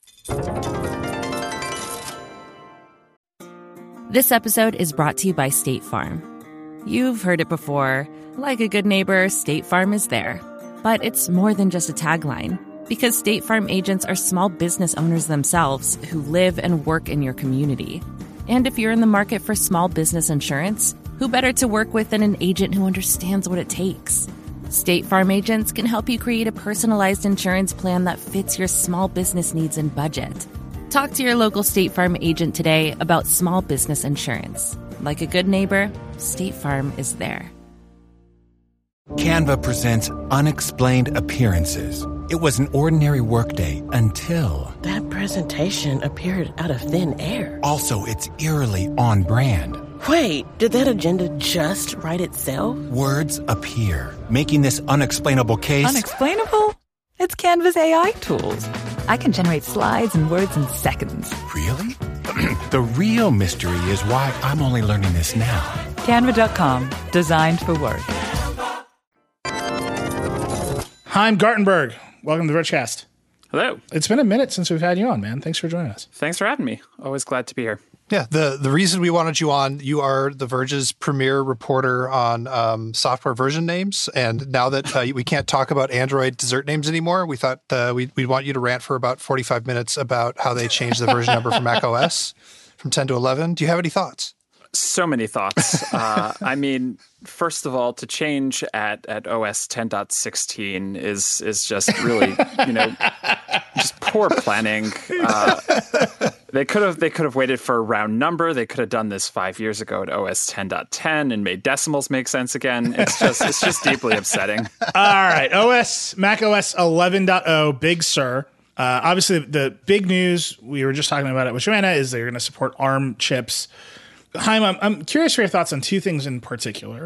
Speaker 3: This episode is brought to you by State Farm. You've heard it before. Like a good neighbor, State Farm is there. But it's more than just a tagline. Because State Farm agents are small business owners themselves who live and work in your community. And if you're in the market for small business insurance, who better to work with than an agent who understands what it takes? State Farm agents can help you create a personalized insurance plan that fits your small business needs and budget. Talk to your local State Farm agent today about small business insurance. Like a good neighbor, State Farm is there.
Speaker 6: Canva presents Unexplained Appearances. It was an ordinary workday until...
Speaker 7: That presentation appeared out of thin air.
Speaker 6: Also, it's eerily on brand.
Speaker 7: Wait, did that agenda just write itself?
Speaker 6: Words appear, making this unexplainable case...
Speaker 8: Unexplainable? It's Canva's A I tools. I can generate slides and words in seconds.
Speaker 6: Really? The real mystery is why I'm only learning this now.
Speaker 8: Canva dot com, designed for work.
Speaker 1: Chaim Gartenberg, welcome to the Richcast.
Speaker 9: Hello.
Speaker 1: It's been a minute since we've had you on, man. Thanks for joining us.
Speaker 9: Thanks for having me. Always glad to be here.
Speaker 4: Yeah, the, the reason we wanted you on, you are The Verge's premier reporter on um, software version names. And now that uh, we can't talk about Android dessert names anymore, we thought uh, we'd, we'd want you to rant for about forty-five minutes about how they changed the version number for macOS from ten to eleven. Do you have any thoughts?
Speaker 9: So many thoughts. uh, I mean, first of all, to change at, at O S ten point sixteen is is just really, you know, just poor planning. Uh, They could have they could have waited for a round number. They could have done this five years ago at O S ten point ten and made decimals make sense again. It's just it's just deeply upsetting.
Speaker 1: All right, O S Mac O S eleven point oh, Big Sur. Uh, obviously, the big news we were just talking about it with Joanna is they're going to support ARM chips. Chaim, I'm, I'm curious for your thoughts on two things in particular.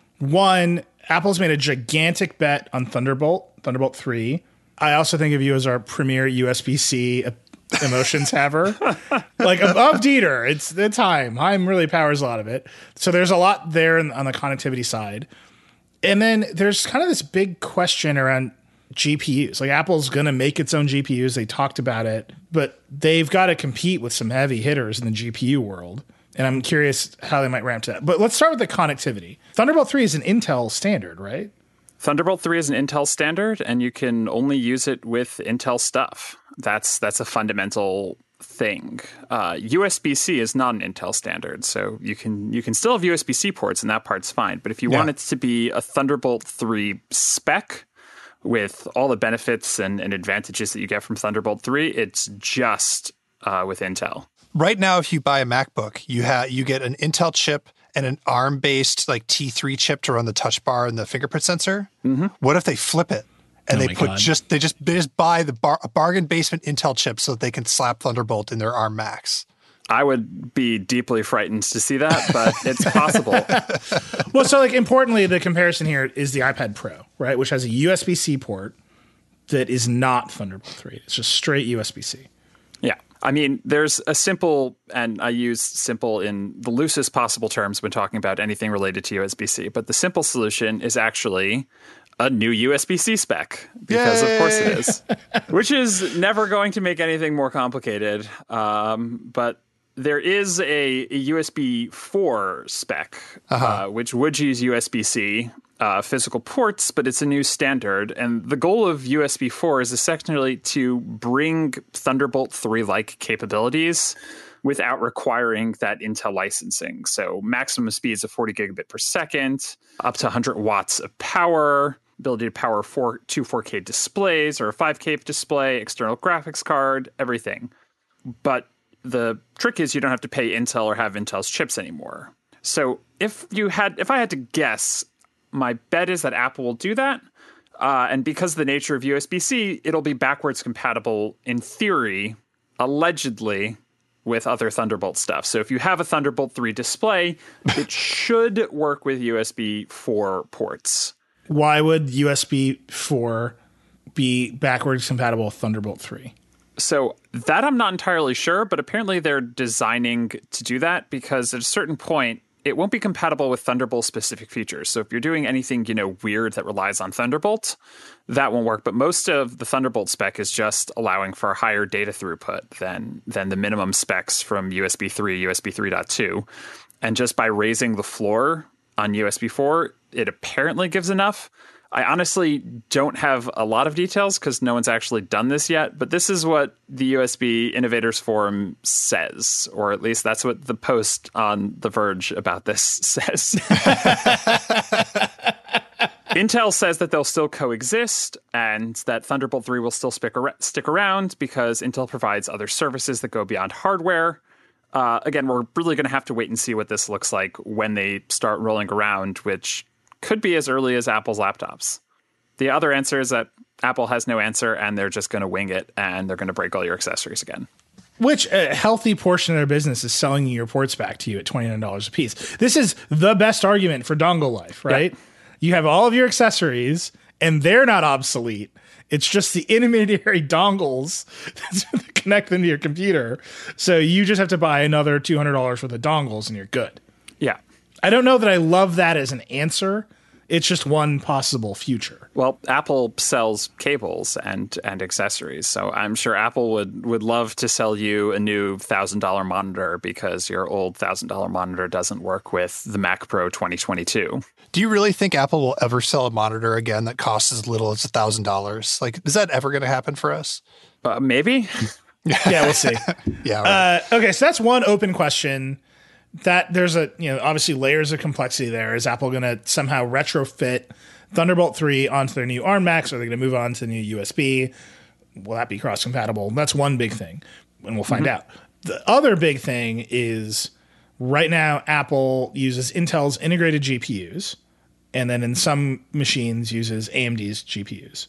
Speaker 1: One, Apple's made a gigantic bet on Thunderbolt, Thunderbolt three. I also think of you as our premier U S B-C emotions haver. Like above Dieter, it's the time. Chaim really powers a lot of it. So there's a lot there in, on the connectivity side. And then there's kind of this big question around G P Us. Like Apple's going to make its own G P Us. They talked about it, but they've got to compete with some heavy hitters in the G P U world. And I'm curious how they might ramp to that. But let's start with the connectivity. Thunderbolt three is an Intel standard, right?
Speaker 9: Thunderbolt three is an Intel standard, and you can only use it with Intel stuff. That's that's a fundamental thing. Uh, U S B-C is not an Intel standard, so you can you can still have U S B-C ports, and that part's fine. But if you yeah. want it to be a Thunderbolt three spec with all the benefits and, and advantages that you get from Thunderbolt three, it's just uh, with Intel.
Speaker 4: Right now, if you buy a MacBook, you have you get an Intel chip and an ARM-based like T three chip to run the touch bar and the fingerprint sensor. Mm-hmm. What if they flip it and oh they put God. just they just they just buy the bar, a bargain basement Intel chip so that they can slap Thunderbolt in their ARM Macs?
Speaker 9: I would be deeply frightened to see that, but it's possible.
Speaker 1: Well, so like importantly, the comparison here is the iPad Pro, right, which has a U S B-C port that is not Thunderbolt three. It's just straight U S B-C.
Speaker 9: Yeah. I mean, there's a simple, and I use simple in the loosest possible terms when talking about anything related to U S B-C, but the simple solution is actually a new U S B-C spec, because Yay! Of course it is, which is never going to make anything more complicated. Um, but there is a, a U S B four spec, uh-huh. uh, which would use U S B-C uh, physical ports, but it's a new standard. And the goal of U S B four is essentially to bring Thunderbolt three-like capabilities without requiring that Intel licensing. So maximum speeds of forty gigabit per second, up to one hundred watts of power, ability to power four, two four K displays or a five K display, external graphics card, everything. But the trick is you don't have to pay Intel or have Intel's chips anymore. So if you had, if I had to guess, my bet is that Apple will do that. Uh, and because of the nature of U S B-C, it'll be backwards compatible in theory, allegedly, with other Thunderbolt stuff. So if you have a Thunderbolt three display, it should work with U S B four ports.
Speaker 1: Why would U S B four be backwards compatible with Thunderbolt three?
Speaker 9: So that I'm not entirely sure, but apparently they're designing to do that because at a certain point, it won't be compatible with Thunderbolt-specific features. So if you're doing anything, you know, weird that relies on Thunderbolt, that won't work. But most of the Thunderbolt spec is just allowing for higher data throughput than than the minimum specs from U S B three, U S B three point two. And just by raising the floor on U S B four, it apparently gives enough. I honestly don't have a lot of details because no one's actually done this yet, but this is what the U S B Innovators Forum says, or at least that's what the post on The Verge about this says. Intel says that they'll still coexist and that Thunderbolt three will still stick around because Intel provides other services that go beyond hardware. Uh, again, we're really going to have to wait and see what this looks like when they start rolling around, which could be as early as Apple's laptops. The other answer is that Apple has no answer and they're just going to wing it and they're going to break all your accessories again.
Speaker 1: Which a healthy portion of their business is selling your ports back to you at twenty-nine dollars a piece. This is the best argument for dongle life, right? Yep. You have all of your accessories and they're not obsolete. It's just the intermediary dongles that connect them to your computer. So you just have to buy another two hundred dollars worth of dongles and you're good.
Speaker 9: Yeah.
Speaker 1: I don't know that I love that as an answer. It's just one possible future.
Speaker 9: Well, Apple sells cables and and accessories, so I'm sure Apple would, would love to sell you a new one thousand dollars monitor because your old one thousand dollars monitor doesn't work with the Mac Pro twenty twenty-two.
Speaker 4: Do you really think Apple will ever sell a monitor again that costs as little as one thousand dollars? Like, is that ever going to happen for us?
Speaker 9: Uh, maybe.
Speaker 1: Yeah, we'll see.
Speaker 4: Yeah. Right.
Speaker 1: Uh, okay, so that's one open question. That there's a, you know, obviously layers of complexity there. Is Apple going to somehow retrofit Thunderbolt three onto their new ARM Macs? Or are they going to move on to the new U S B? Will that be cross-compatible? That's one big thing, and we'll find mm-hmm. out. The other big thing is right now Apple uses Intel's integrated G P Us, and then in some machines uses A M D's G P Us.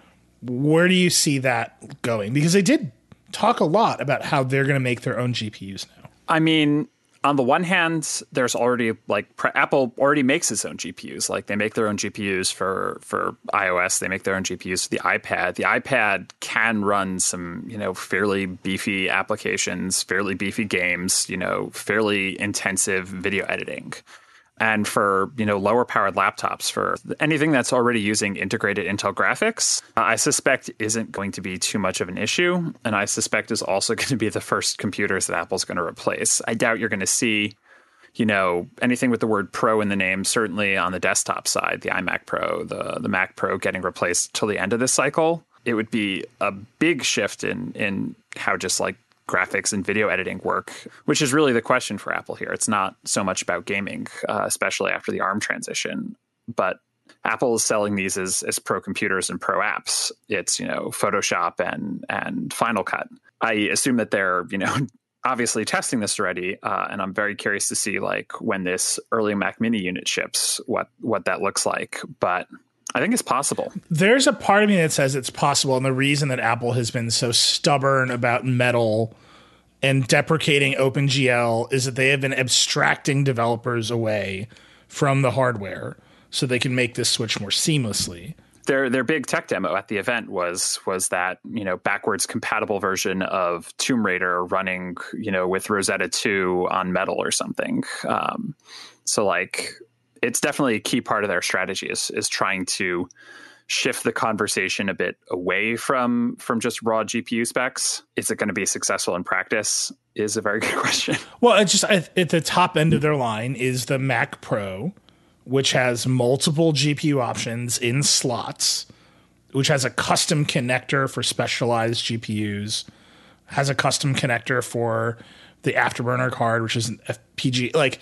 Speaker 1: Where do you see that going? Because they did talk a lot about how they're going to make their own G P Us now.
Speaker 9: I mean, on the one hand, there's already like pre- Apple already makes its own G P Us. Like they make their own G P Us for for iOS. They make their own G P Us for the iPad. The iPad can run some, you know, fairly beefy applications, fairly beefy games, you know, fairly intensive video editing. And for, you know, lower powered laptops, for anything that's already using integrated Intel graphics, I suspect isn't going to be too much of an issue. And I suspect is also going to be the first computers that Apple's going to replace. I doubt you're going to see, you know, anything with the word Pro in the name, certainly on the desktop side, the iMac Pro, the, the Mac Pro getting replaced till the end of this cycle. It would be a big shift in in how just like graphics and video editing work, which is really the question for Apple here. It's not so much about gaming, uh, especially after the ARM transition, but Apple is selling these as, as pro computers and pro apps. It's, you know, Photoshop and, and Final Cut. I assume that they're, you know, obviously testing this already. Uh, and I'm very curious to see like when this early Mac Mini unit ships, what, what that looks like. But I think it's possible.
Speaker 1: There's a part of me that says it's possible. And the reason that Apple has been so stubborn about Metal and deprecating OpenGL is that they have been abstracting developers away from the hardware so they can make this switch more seamlessly.
Speaker 9: Their their big tech demo at the event was was that, you know, backwards compatible version of Tomb Raider running, you know, with Rosetta two on Metal or something. Um, so like, it's definitely a key part of their strategy is is trying to shift the conversation a bit away from from just raw G P U specs. Is it going to be successful in practice? Is a very good question.
Speaker 1: Well, it's just at the top end of their line is the Mac Pro, which has multiple G P U options in slots, which has a custom connector for specialized G P Us, has a custom connector for the Afterburner card, which is an F P G. Like,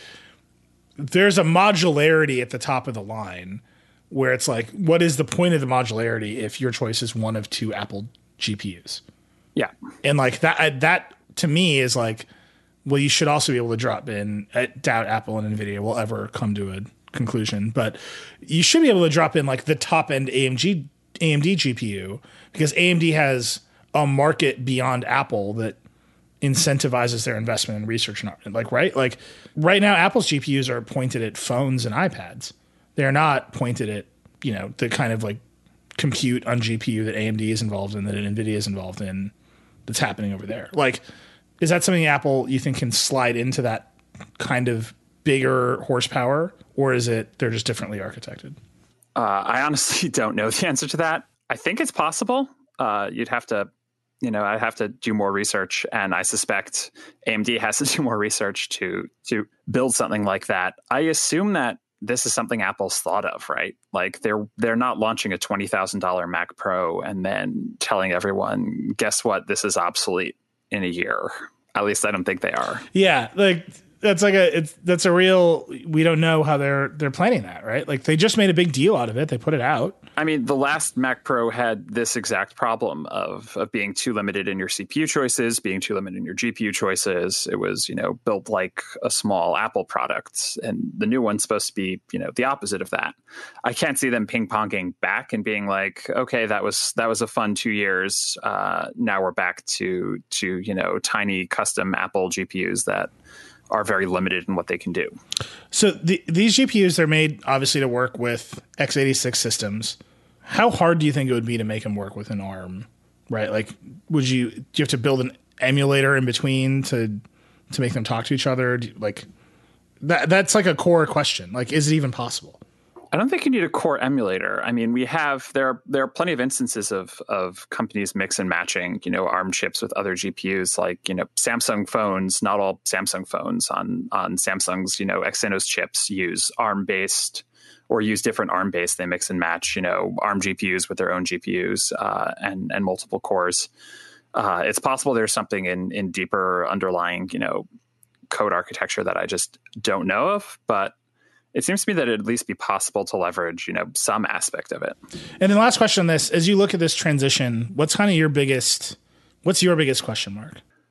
Speaker 1: there's a modularity at the top of the line where it's like, what is the point of the modularity if your choice is one of two Apple G P Us?
Speaker 9: Yeah.
Speaker 1: And like that, that to me is like, well, you should also be able to drop in. I doubt Apple and NVIDIA will ever come to a conclusion, but you should be able to drop in like the top end A M G, A M D G P U, because A M D has a market beyond Apple that incentivizes their investment in research and like, right? Like right now, Apple's G P Us are pointed at phones and iPads. They're not pointed at, you know, the kind of like compute on G P U that A M D is involved in, that NVIDIA is involved in, that's happening over there. Like, is that something Apple you think can slide into that kind of bigger horsepower, or is it they're just differently architected?
Speaker 9: Uh, I honestly don't know the answer to that. I think it's possible. Uh, you'd have to, you know, I'd have to do more research, and I suspect A M D has to do more research to to build something like that. I assume that this is something Apple's thought of, right? Like they're they're not launching a twenty thousand dollars Mac Pro and then telling everyone, guess what, this is obsolete in a year. At least I don't think they are.
Speaker 1: Yeah, like that's like a it's that's a real, we don't know how they're they're planning that, right? Like they just made a big deal out of it. They put it out.
Speaker 9: I mean, the last Mac Pro had this exact problem of of being too limited in your C P U choices, being too limited in your G P U choices. It was, you know, built like a small Apple product, and the new one's supposed to be, you know, the opposite of that. I can't see them ping-ponging back and being like, okay, that was that was a fun two years. Uh, now we're back to to you know tiny custom Apple G P Us that are very limited in what they can do.
Speaker 1: So the, these G P Us, they're made obviously to work with x eighty-six systems. How hard do you think it would be to make them work with an ARM, right? Like, would you, do you have to build an emulator in between to to make them talk to each other? Do you, like, that that's like a core question. Like, is it even possible?
Speaker 9: I don't think you need a core emulator. I mean, we have there are, there are plenty of instances of of companies mix and matching, you know, ARM chips with other G P Us, like, you know, Samsung phones. Not all Samsung phones on on Samsung's, you know, Exynos chips use ARM based or use different ARM based. They mix and match, you know, ARM G P Us with their own G P Us uh, and and multiple cores. Uh, it's possible there's something in in deeper underlying, you know, code architecture that I just don't know of, but it seems to me that it'd at least be possible to leverage, you know, some aspect of it.
Speaker 1: And then the last question on this, as you look at this transition, what's kind of your biggest, what's your biggest question mark?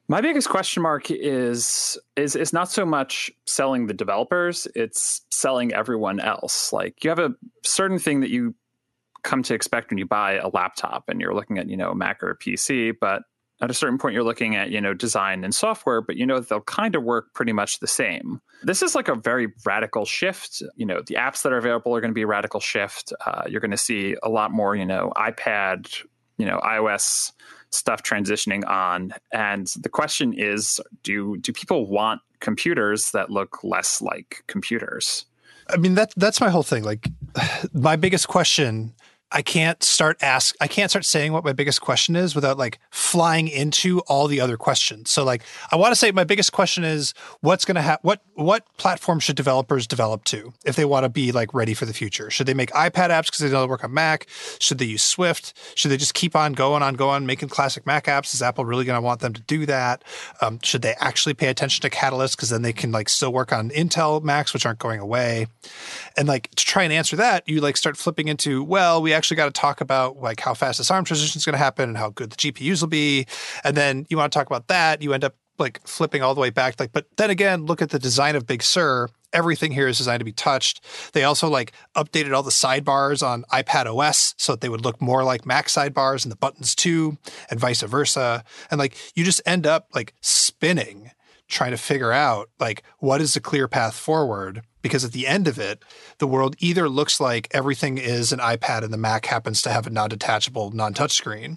Speaker 9: My biggest question mark is is is not so much selling the developers, it's selling everyone else. Like, you have a certain thing that you come to expect when you buy a laptop and you're looking at, you know, Mac or a P C, but at a certain point you're looking at, you know, design and software, but you know they'll kind of work pretty much the same. This is like a very radical shift. You know, the apps that are available are going to be a radical shift. Uh, you're going to see a lot more, you know, iPad, you know, iOS stuff transitioning on. And the question is, do do people want computers that look less like computers?
Speaker 4: I mean, that that's my whole thing. Like, my biggest question, I can't start ask. I can't start saying what my biggest question is without like flying into all the other questions. So like, I want to say my biggest question is what's going to happen. What what platform should developers develop to if they want to be like ready for the future? Should they make iPad apps because they don't work on Mac? Should they use Swift? Should they just keep on going on going making classic Mac apps? Is Apple really going to want them to do that? Um, should they actually pay attention to Catalyst because then they can like still work on Intel Macs, which aren't going away? And like, to try and answer that, you like start flipping into, well, we actually got to talk about like how fast this ARM transition is going to happen and how good the G P Us will be. And then you want to talk about that. You end up like flipping all the way back. Like, but then again, look at the design of Big Sur. Everything here is designed to be touched. They also like updated all the sidebars on iPad O S so that they would look more like Mac sidebars and the buttons too, and vice versa. And like, you just end up like spinning, trying to figure out like, what is the clear path forward? Because at the end of it, the world either looks like everything is an iPad and the Mac happens to have a non-detachable, non-touch screen,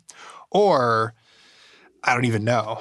Speaker 4: or I don't even know,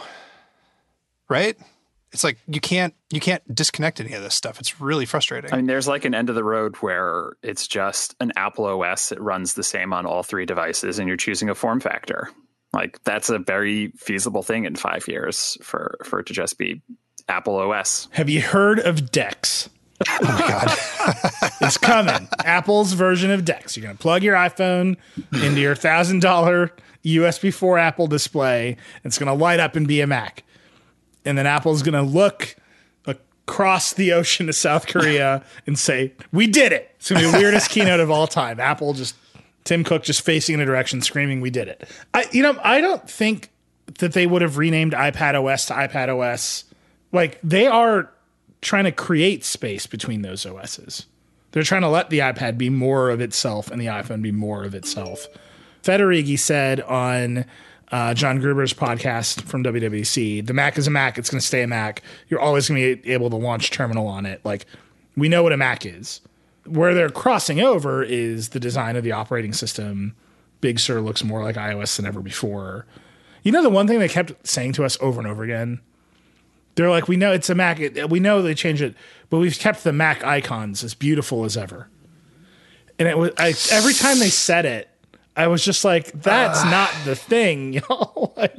Speaker 4: right? It's like you can't you can't disconnect any of this stuff. It's really frustrating.
Speaker 9: I mean, there's like an end of the road where it's just an Apple O S. It runs the same on all three devices, and you're choosing a form factor. Like, that's a very feasible thing in five years for, for it to just be Apple O S.
Speaker 1: Have you heard of DeX?
Speaker 4: Oh my God.
Speaker 1: It's coming. Apple's version of DeX. You're going to plug your iPhone into your one thousand dollars U S B four Apple display. And it's going to light up and be a Mac. And then Apple's going to look across the ocean to South Korea and say, we did it. It's going to be the weirdest keynote of all time. Apple just, Tim Cook just facing in a direction, screaming, we did it. I, you know, I don't think that they would have renamed iPad O S to iPad O S. Like, they are trying to create space between those O Ss. They're trying to let the iPad be more of itself and the iPhone be more of itself. Federighi said on uh, John Gruber's podcast from W W D C, the Mac is a Mac. It's going to stay a Mac. You're always going to be able to launch terminal on it. Like, we know what a Mac is. Where they're crossing over is the design of the operating system. Big Sur looks more like iOS than ever before. You know, the one thing they kept saying to us over and over again? They're like, we know it's a Mac. It, we know they changed it, but we've kept the Mac icons as beautiful as ever. And it was I, every time they said it, I was just like, that's uh, not the thing, y'all. Like,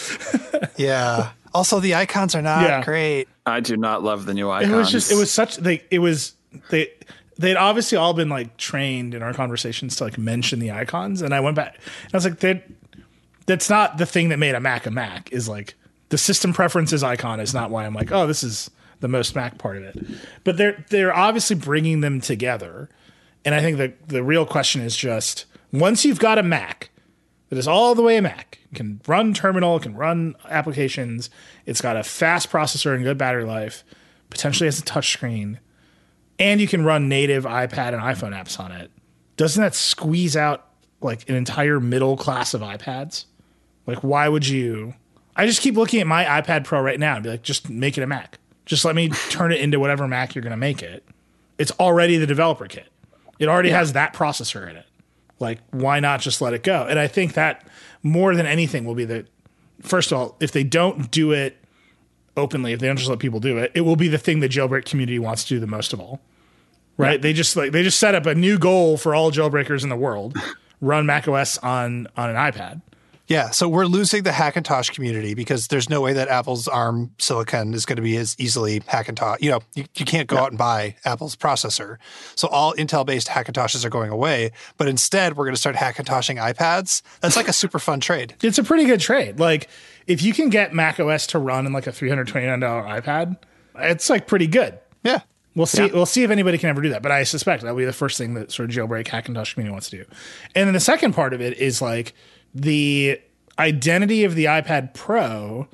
Speaker 4: yeah. Also, the icons are not yeah. great.
Speaker 9: I do not love the new icons.
Speaker 1: It was just, it was such, they, it was, they, they'd obviously all been like trained in our conversations to like mention the icons. And I went back and I was like, that, that's not the thing that made a Mac a Mac, is like, the system preferences icon is not why I'm like, oh, this is the most Mac part of it. But they're they're obviously bringing them together. And I think the, the real question is just, once you've got a Mac that is all the way a Mac, can run terminal, can run applications, it's got a fast processor and good battery life, potentially has a touch screen, and you can run native iPad and iPhone apps on it, doesn't that squeeze out like an entire middle class of iPads? Like, why would you... I just keep looking at my iPad Pro right now and be like, just make it a Mac. Just let me turn it into whatever Mac you're going to make it. It's already the developer kit. It already yeah. has that processor in it. Like, why not just let it go? And I think that more than anything will be the, first of all, if they don't do it openly, if they don't just let people do it, it will be the thing the jailbreak community wants to do the most of all. Right? Yeah. They just like they just set up a new goal for all jailbreakers in the world. Run macOS on on an iPad.
Speaker 4: Yeah, so we're losing the Hackintosh community because there's no way that Apple's ARM silicon is going to be as easily Hackintosh. You know, you, you can't go yeah. out and buy Apple's processor. So all Intel-based Hackintoshes are going away. But instead, we're going to start Hackintoshing iPads. That's like a super fun trade.
Speaker 1: It's a pretty good trade. Like, if you can get macOS to run in like a three hundred twenty-nine dollars iPad, it's like pretty good.
Speaker 4: Yeah.
Speaker 1: We'll see.
Speaker 4: Yeah.
Speaker 1: We'll see if anybody can ever do that. But I suspect that'll be the first thing that sort of jailbreak Hackintosh community wants to do. And then the second part of it is like, the identity of the iPad Pro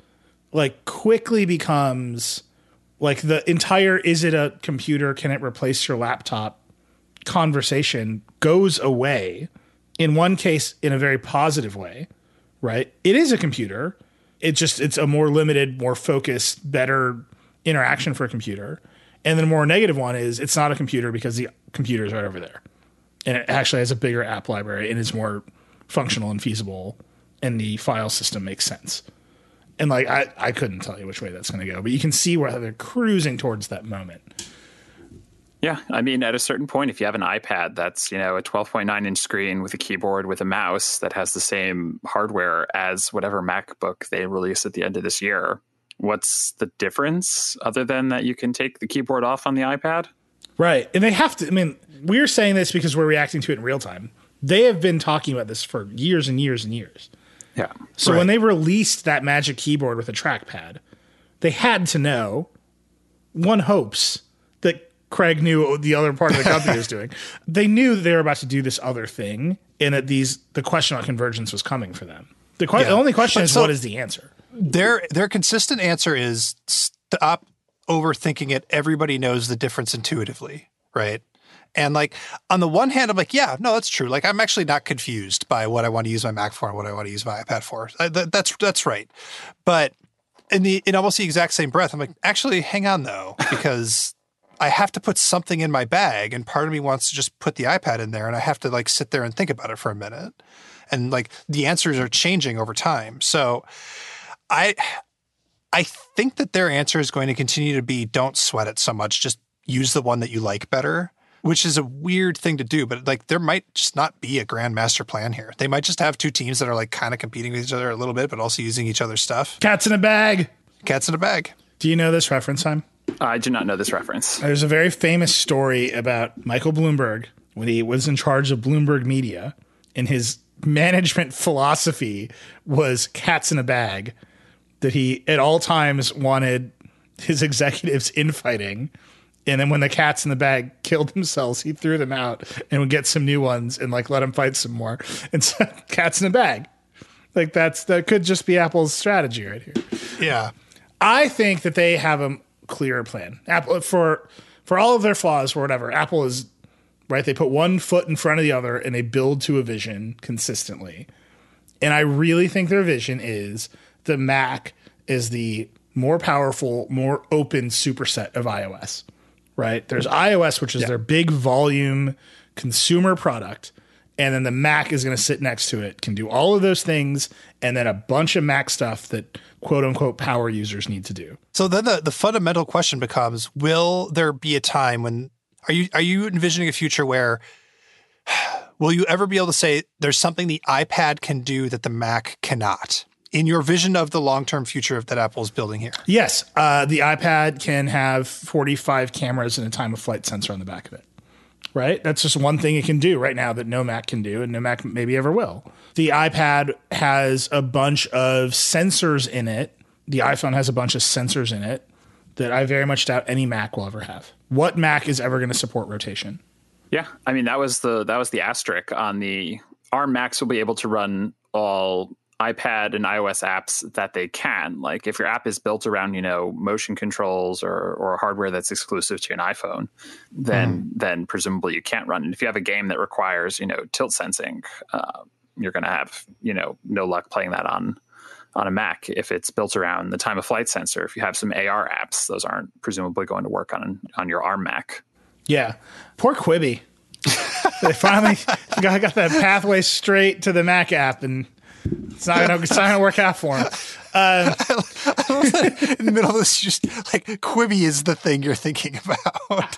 Speaker 1: like quickly becomes like the entire is it a computer, can it replace your laptop conversation goes away. In one case, in a very positive way, right? It is a computer. It just it's a more limited, more focused, better interaction for a computer. And then the more negative one is it's not a computer because the computer is right over there. And it actually has a bigger app library and is more functional and feasible, and the file system makes sense. And like I, I couldn't tell you which way that's going to go, but you can see where they're cruising towards that moment.
Speaker 9: Yeah, I mean, at a certain point, if you have an iPad that's, you know, a twelve point nine inch screen with a keyboard with a mouse that has the same hardware as whatever MacBook they release at the end of this year, what's the difference other than that you can take the keyboard off on the iPad?
Speaker 1: Right. And they have to, I mean, we're saying this because we're reacting to it in real time. They have been talking about this for years and years and years.
Speaker 9: Yeah.
Speaker 1: So
Speaker 9: right.
Speaker 1: when they released that Magic Keyboard with a trackpad, they had to know, one hopes that Craig knew what the other part of the company was doing. They knew that they were about to do this other thing, and that these the question about convergence was coming for them. The, que-
Speaker 4: Yeah.
Speaker 1: the only question
Speaker 4: But
Speaker 1: is,
Speaker 4: so
Speaker 1: what is the answer?
Speaker 4: Their their consistent answer is stop overthinking it. Everybody knows the difference intuitively, right? And like on the one hand, I'm like, yeah, no, that's true. Like I'm actually not confused by what I want to use my Mac for and what I want to use my iPad for. I, th- that's that's right. But in the in almost the exact same breath, I'm like, actually, hang on though, because I have to put something in my bag, and part of me wants to just put the iPad in there, and I have to like sit there and think about it for a minute. And like the answers are changing over time. So I I think that their answer is going to continue to be don't sweat it so much. Just use the one that you like better, which is a weird thing to do. But like there might just not be a grand master plan here. They might just have two teams that are like kind of competing with each other a little bit, but also using each other's stuff.
Speaker 1: Cats in a bag.
Speaker 4: Cats in a bag.
Speaker 1: Do you know this reference, Time?
Speaker 9: I do not know this reference.
Speaker 1: There's a very famous story about Michael Bloomberg when he was in charge of Bloomberg Media, and his management philosophy was cats in a bag, that he at all times wanted his executives infighting. And then when the cats in the bag killed themselves, he threw them out and would get some new ones and like let them fight some more. And so cats in a bag. Like that's, that could just be Apple's strategy right here.
Speaker 4: Yeah.
Speaker 1: I think that they have a clearer plan. Apple for, for all of their flaws or whatever, Apple is right. They put one foot in front of the other and they build to a vision consistently. And I really think their vision is the Mac is the more powerful, more open superset of iOS. Right? There's iOS, which is yeah. their big volume consumer product. And then the Mac is going to sit next to it, can do all of those things, and then a bunch of Mac stuff that quote unquote power users need to do.
Speaker 4: So then the, the fundamental question becomes, will there be a time when, are you are you envisioning a future where, will you ever be able to say there's something the iPad can do that the Mac cannot? In your vision of the long-term future of that Apple's building here?
Speaker 1: Yes. Uh, the iPad can have forty-five cameras and a time-of-flight sensor on the back of it, right? That's just one thing it can do right now that no Mac can do, and no Mac maybe ever will. The iPad has a bunch of sensors in it. The iPhone has a bunch of sensors in it that I very much doubt any Mac will ever have. What Mac is ever going to support rotation?
Speaker 9: Yeah. I mean, that was the that was the asterisk on the our Macs will be able to run all iPad and iOS apps that they can. Like if your app is built around, you know, motion controls or or hardware that's exclusive to an iPhone, then mm. then presumably you can't run it. If you have a game that requires, you know, tilt sensing, uh, you're going to have, you know, no luck playing that on on a Mac. If it's built around the time of flight sensor, if you have some A R apps, those aren't presumably going to work on on your ARM Mac.
Speaker 1: Yeah. Poor Quibi. They finally got, got that pathway straight to the Mac app, and It's not gonna. It's not gonna work out for him. Um,
Speaker 4: in the middle of this, just like Quibi is the thing you're thinking about.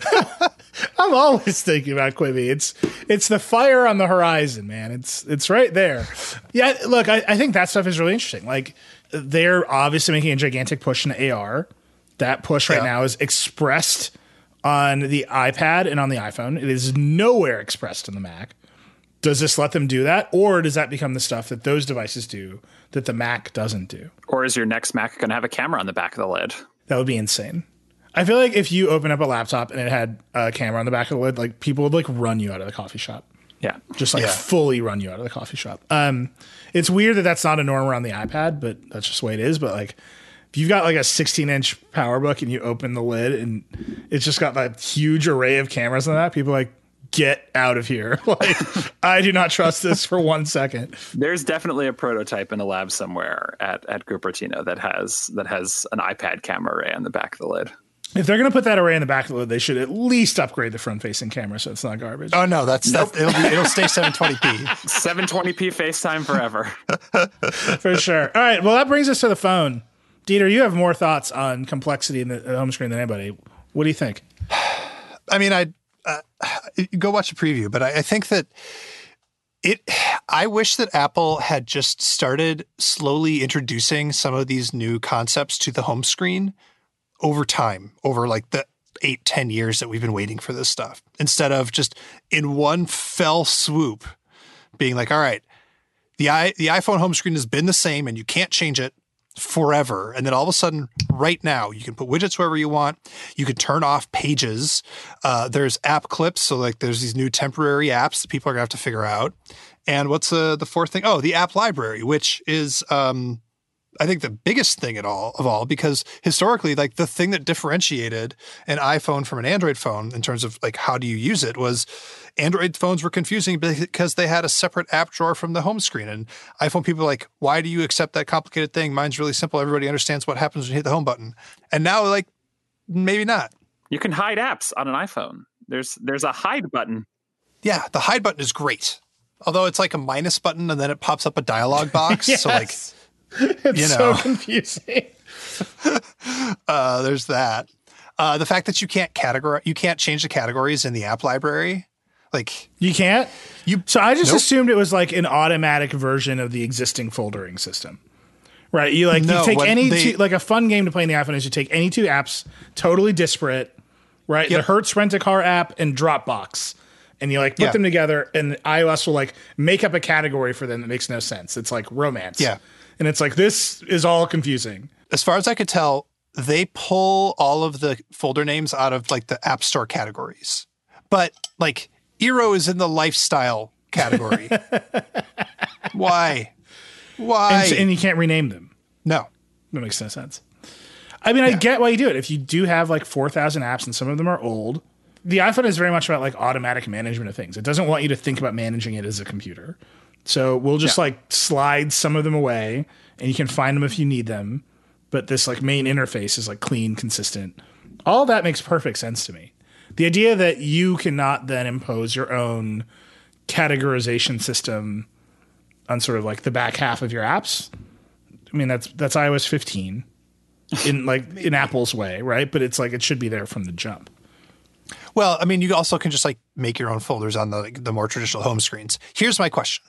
Speaker 1: I'm always thinking about Quibi. It's it's the fire on the horizon, man. It's it's right there. Yeah, look, I, I think that stuff is really interesting. Like they're obviously making a gigantic push into A R. That push right yeah. now is expressed on the iPad and on the iPhone. It is nowhere expressed on the Mac. Does this let them do that? Or does that become the stuff that those devices do that the Mac doesn't do?
Speaker 9: Or is your next Mac going to have a camera on the back of the lid?
Speaker 1: That would be insane. I feel like if you open up a laptop and it had a camera on the back of the lid, like people would like run you out of the coffee shop.
Speaker 9: Yeah.
Speaker 1: Just like
Speaker 4: Yeah.
Speaker 1: fully run you out of the coffee shop. Um, it's weird that that's not a norm around the iPad, but that's just the way it is. But like, if you've got like a sixteen inch PowerBook and you open the lid and it's just got that huge array of cameras on that, people are like, get out of here. Like, I do not trust this for one second.
Speaker 9: There's definitely a prototype in a lab somewhere at, at Cupertino that has that has an iPad camera array on the back of the lid.
Speaker 1: If they're going to put that array in the back of the lid, they should at least upgrade the front-facing camera so it's not garbage.
Speaker 4: Oh no, that's nope. that, it'll be, it'll stay seven twenty p.
Speaker 9: seven twenty p FaceTime forever.
Speaker 1: For sure. All right, well, that brings us to the phone. Dieter, you have more thoughts on complexity in the home screen than anybody. What do you think?
Speaker 4: I mean, I uh, go watch the preview, but I, I think that it. I wish that Apple had just started slowly introducing some of these new concepts to the home screen over time, over like the eight, ten years that we've been waiting for this stuff, instead of just in one fell swoop being like, all right, the i the iPhone home screen has been the same and you can't change it forever. And then all of a sudden, right now, you can put widgets wherever you want. You can turn off pages. Uh, there's app clips. So like there's these new temporary apps that people are gonna have to figure out. And what's uh, the fourth thing? Oh, the app library, which is, um, I think the biggest thing at all of all, because historically, like the thing that differentiated an iPhone from an Android phone in terms of like how do you use it was Android phones were confusing because they had a separate app drawer from the home screen. And iPhone people are like, why do you accept that complicated thing? Mine's really simple. Everybody understands what happens when you hit the home button. And now like maybe not.
Speaker 9: You can hide apps on an iPhone. There's there's a hide button.
Speaker 4: Yeah, the hide button is great. Although it's like a minus button and then it pops up a dialog box.
Speaker 1: Yes.
Speaker 4: So like
Speaker 1: it's
Speaker 4: you know.
Speaker 1: so confusing.
Speaker 4: uh, there's that. Uh, the fact that you can't categorize, you can't change the categories in the app library. Like
Speaker 1: you can't.
Speaker 4: You
Speaker 1: so I just
Speaker 4: nope.
Speaker 1: assumed it was like an automatic version of the existing foldering system, right? You like
Speaker 4: no,
Speaker 1: you take any
Speaker 4: they,
Speaker 1: two, like a fun game to play in the iPhone is you take any two apps, totally disparate, right? Yep. The Hertz Rent a Car app and Dropbox. And you like put
Speaker 4: yeah.
Speaker 1: them together, and iOS will like make up a category for them that makes no sense. It's like romance.
Speaker 4: Yeah.
Speaker 1: And it's like, this is all confusing.
Speaker 4: As far as I could tell, they pull all of the folder names out of like the App Store categories. But like Eero is in the lifestyle category. Why? Why?
Speaker 1: And, and you can't rename them.
Speaker 4: No.
Speaker 1: That makes no sense. I mean, I yeah. get why you do it. If you do have like four thousand apps and some of them are old, the iPhone is very much about like automatic management of things. It doesn't want you to think about managing it as a computer. So we'll just yeah. like slide some of them away and you can find them if you need them. But this like main interface is like clean, consistent. All that makes perfect sense to me. The idea that you cannot then impose your own categorization system on sort of like the back half of your apps. I mean, that's, that's iOS fifteen in like in Apple's way, right? But it's like, it should be there from the jump.
Speaker 4: Well, I mean, you also can just like make your own folders on the the more traditional home screens. Here's my question.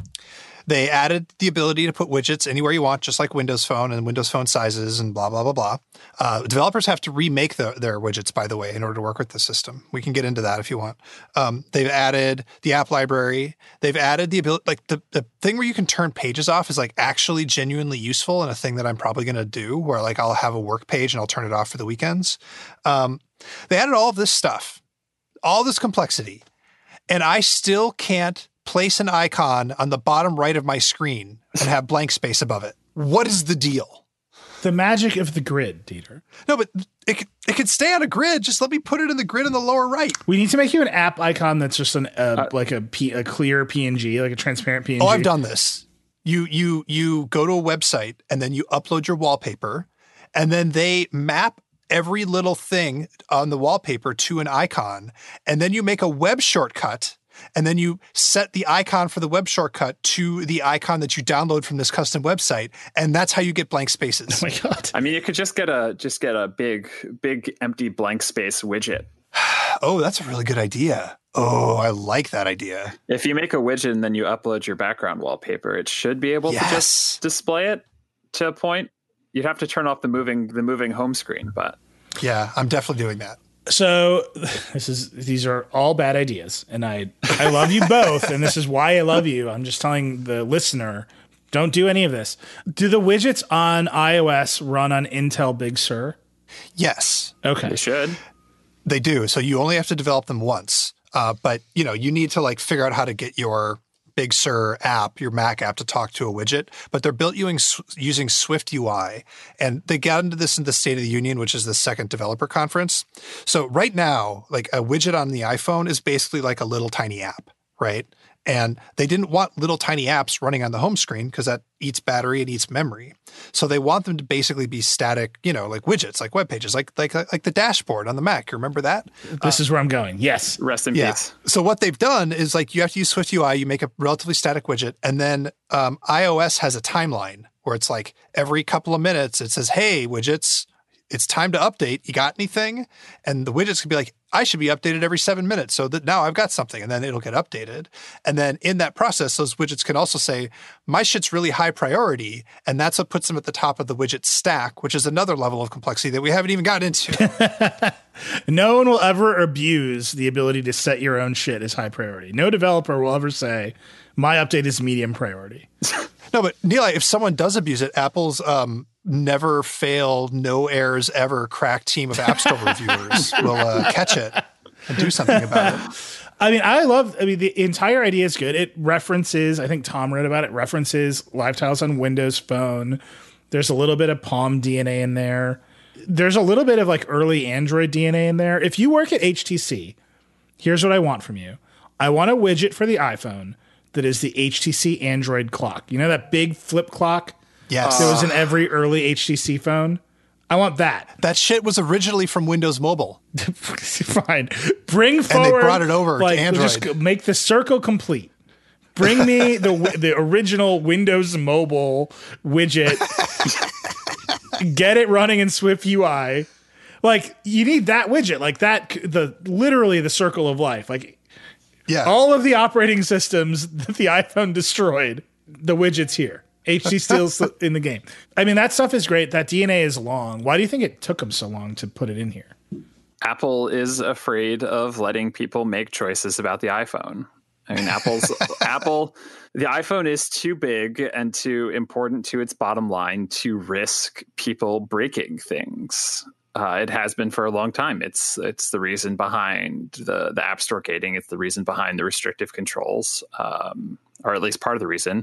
Speaker 4: They added the ability to put widgets anywhere you want, just like Windows Phone and Windows Phone sizes and blah, blah, blah, blah. Uh, developers have to remake the, their widgets, by the way, in order to work with the system. We can get into that if you want. Um, they've added the app library. They've added the ability, like the, the thing where you can turn pages off is like actually genuinely useful and a thing that I'm probably going to do where like I'll have a work page and I'll turn it off for the weekends. Um, they added all of this stuff, all this complexity, and I still can't place an icon on the bottom right of my screen and have blank space above it. What is the deal?
Speaker 1: The magic of the grid, Dieter.
Speaker 4: No, but it, it could stay on a grid. Just let me put it in the grid in the lower right.
Speaker 1: We need to make you an app icon that's just an uh, uh, like a, P, a clear P N G, like a transparent P N G.
Speaker 4: Oh, I've done this. You you you go to a website and then you upload your wallpaper and then they map every little thing on the wallpaper to an icon. And then you make a web shortcut. And then you set the icon for the web shortcut to the icon that you download from this custom website, and that's how you get blank spaces.
Speaker 1: Oh my god!
Speaker 9: I mean, you could just get a just get a big, big empty blank space widget.
Speaker 4: Oh, that's a really good idea. Oh, I like that idea.
Speaker 9: If you make a widget and then you upload your background wallpaper, it should be able yes. to just display it to a point. You'd have to turn off the moving the moving home screen, but
Speaker 4: yeah, I'm definitely doing that.
Speaker 1: So this is these are all bad ideas, and I I love you both, and this is why I love you. I'm just telling the listener, don't do any of this. Do the widgets on iOS run on Intel Big Sur?
Speaker 4: Yes.
Speaker 1: Okay.
Speaker 9: They should.
Speaker 4: They do. So you only have to develop them once. Uh, but, you know, you need to like figure out how to get your Big Sur app, your Mac app, to talk to a widget. But they're built using, using Swift U I. And they got into this in the State of the Union, which is the second developer conference. So right now, like a widget on the iPhone is basically like a little tiny app, right? And they didn't want little tiny apps running on the home screen because that eats battery and eats memory. So they want them to basically be static, you know, like widgets, like web pages, like like like the dashboard on the Mac. You remember that?
Speaker 1: This uh, is where I'm going. Yes.
Speaker 9: Rest in
Speaker 4: yeah.
Speaker 9: peace.
Speaker 4: So what they've done is like you have to use Swift U I. You make a relatively static widget, and then um, iOS has a timeline where it's like every couple of minutes it says, "Hey, widgets, it's time to update. You got anything?" And the widgets can be like, I should be updated every seven minutes so that now I've got something, and then it'll get updated. And then in that process, those widgets can also say, my shit's really high priority. And that's what puts them at the top of the widget stack, which is another level of complexity that we haven't even gotten into.
Speaker 1: No one will ever abuse the ability to set your own shit as high priority. No developer will ever say, my update is medium priority.
Speaker 4: No, but Neil, if someone does abuse it, Apple's um, never fail, no errors ever crack team of App Store reviewers will uh, catch it and do something about it.
Speaker 1: I mean, I love, I mean, the entire idea is good. It references, I think Tom read about it, references Live Tiles on Windows Phone. There's a little bit of Palm D N A in there. There's a little bit of like early Android D N A in there. If you work at H T C, here's what I want from you. I want a widget for the iPhone that is the H T C Android clock. You know that big flip clock?
Speaker 4: Yes.
Speaker 1: That was in every early H T C phone? I want that.
Speaker 4: That shit was originally from Windows Mobile.
Speaker 1: Fine. Bring forward.
Speaker 4: And they brought it over
Speaker 1: like,
Speaker 4: to Android.
Speaker 1: Just make the circle complete. Bring me the the original Windows Mobile widget. Get it running in Swift U I. Like, you need that widget. Like that, the literally the circle of life. Like,
Speaker 4: yeah.
Speaker 1: All of the operating systems that the iPhone destroyed, the widget's here. H T Steel's in the game. I mean, that stuff is great. That D N A is long. Why do you think it took them so long to put it in here?
Speaker 9: Apple is afraid of letting people make choices about the iPhone. I mean, Apple's Apple, the iPhone is too big and too important to its bottom line to risk people breaking things. Uh, it has been for a long time. It's it's the reason behind the, the App Store gating. It's the reason behind the restrictive controls, um, or at least part of the reason.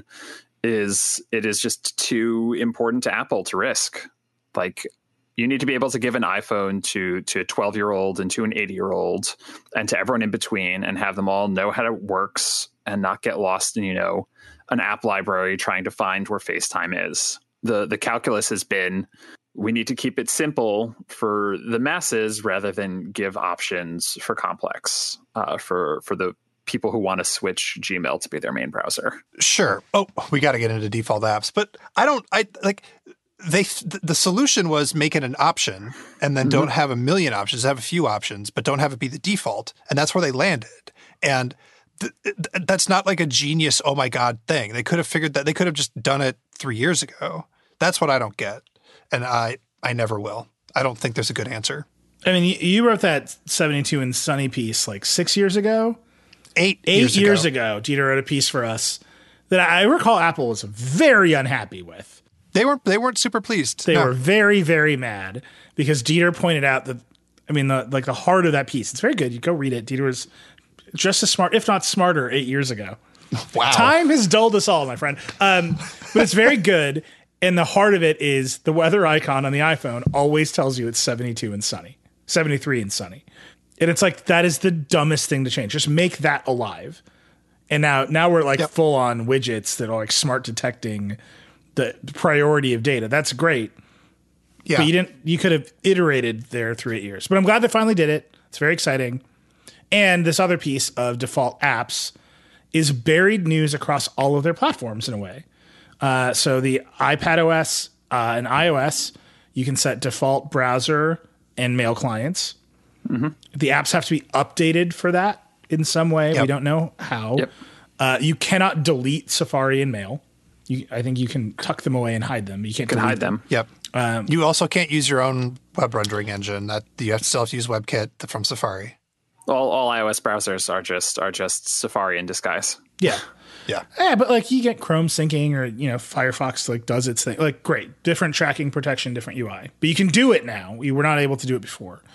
Speaker 9: Is it is just too important to Apple to risk. Like, you need to be able to give an iPhone to to a twelve-year-old and to an eighty-year-old and to everyone in between and have them all know how it works and not get lost in, you know, an app library trying to find where FaceTime is. The the calculus has been, we need to keep it simple for the masses rather than give options for complex, uh, for for the people who want to switch Gmail to be their main browser.
Speaker 4: Sure. Oh, we got to get into default apps, but I don't, I like they, the solution was make it an option and then mm-hmm. don't have a million options, have a few options, but don't have it be the default. And that's where they landed. And th- th- that's not like a genius, oh my God thing. They could have figured that, they could have just done it three years ago. That's what I don't get. And I, I never will. I don't think there's a good answer.
Speaker 1: I mean, you, you wrote that seventy-two and Sunny piece like six years ago.
Speaker 4: Eight,
Speaker 1: Eight
Speaker 4: years,
Speaker 1: years
Speaker 4: ago.
Speaker 1: ago, Dieter wrote a piece for us that I recall Apple was very unhappy with.
Speaker 4: They weren't. They weren't super pleased.
Speaker 1: They
Speaker 4: no.
Speaker 1: were very, very mad because Dieter pointed out that, I mean, the, like the heart of that piece. It's very good. You go read it. Dieter was just as smart, if not smarter, eight years ago.
Speaker 4: Wow.
Speaker 1: Time has dulled us all, my friend. Um, but it's very good. And the heart of it is the weather icon on the iPhone always tells you it's seventy-two and sunny, seventy-three and sunny. And it's like, that is the dumbest thing to change. Just make that alive. And now now we're like yep. full on widgets that are like smart detecting the priority of data. That's great. Yeah. But you didn't you could have iterated there through eight years. But I'm glad they finally did it. It's very exciting. And this other piece of default apps is buried news across all of their platforms in a way. Uh, so the iPadOS uh, and iOS, you can set default browser and mail clients. Mm-hmm. The apps have to be updated for that in some way. Yep. We don't know how. Yep. Uh, you cannot delete Safari and Mail. You, I think you can tuck them away and hide them. You can't
Speaker 9: can hide
Speaker 1: them.
Speaker 9: them.
Speaker 4: Yep. Um, you also can't use your own web rendering engine. That you have to still have to use WebKit from Safari.
Speaker 9: All all iOS browsers are just are just Safari in disguise.
Speaker 1: Yeah.
Speaker 4: Yeah.
Speaker 1: Yeah, but like you get Chrome syncing or, you know, Firefox like does its thing. Like, great. Different tracking protection, different U I. But you can do it now. We were not able to do it before.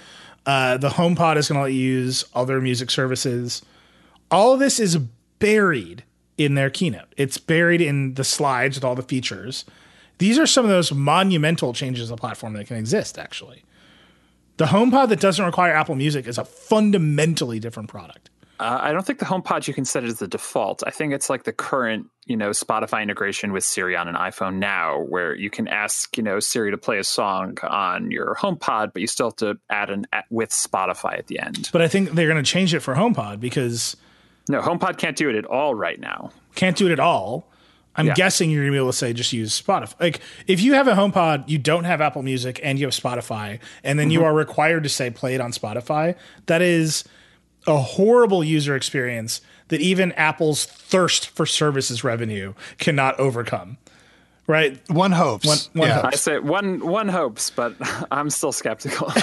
Speaker 1: Uh, the HomePod is going to let you use other music services. All of this is buried in their keynote. It's buried in the slides with all the features. These are some of those monumental changes to the platform that can exist, actually. The HomePod that doesn't require Apple Music is a fundamentally different product.
Speaker 9: Uh, I don't think the HomePod you can set it as the default. I think it's like the current, you know, Spotify integration with Siri on an iPhone now, where you can ask, you know, Siri to play a song on your HomePod, but you still have to add an at with Spotify at the end.
Speaker 1: But I think they're going to change it for HomePod because...
Speaker 9: No, HomePod can't do it at all right now.
Speaker 1: Can't do it at all. I'm
Speaker 9: yeah.
Speaker 1: guessing you're going to be able to say just use Spotify. Like, if you have a HomePod, you don't have Apple Music, and you have Spotify, and then mm-hmm. you are required to say play it on Spotify, that is a horrible user experience that even Apple's thirst for services revenue cannot overcome. Right?
Speaker 4: One hopes.
Speaker 1: One, one
Speaker 4: yeah.
Speaker 1: hopes.
Speaker 9: I say one one hopes, but I'm still skeptical.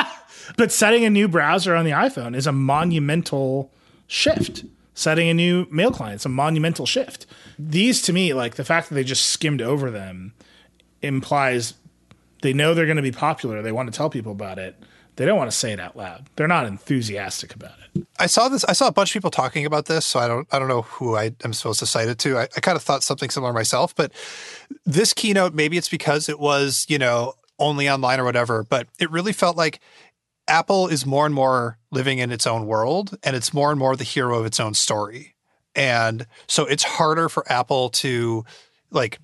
Speaker 1: But setting a new browser on the iPhone is a monumental shift. Setting a new mail client is a monumental shift. These, to me, like the fact that they just skimmed over them implies they know they're going to be popular. They want to tell people about it. They don't want to say it out loud. They're not enthusiastic about it.
Speaker 4: I saw this. I saw a bunch of people talking about this, so I don't. I don't know who I am supposed to cite it to. I, I kind of thought something similar myself, but this keynote, maybe it's because it was, you know, only online or whatever, but it really felt like Apple is more and more living in its own world, and it's more and more the hero of its own story. And so it's harder for Apple to, like,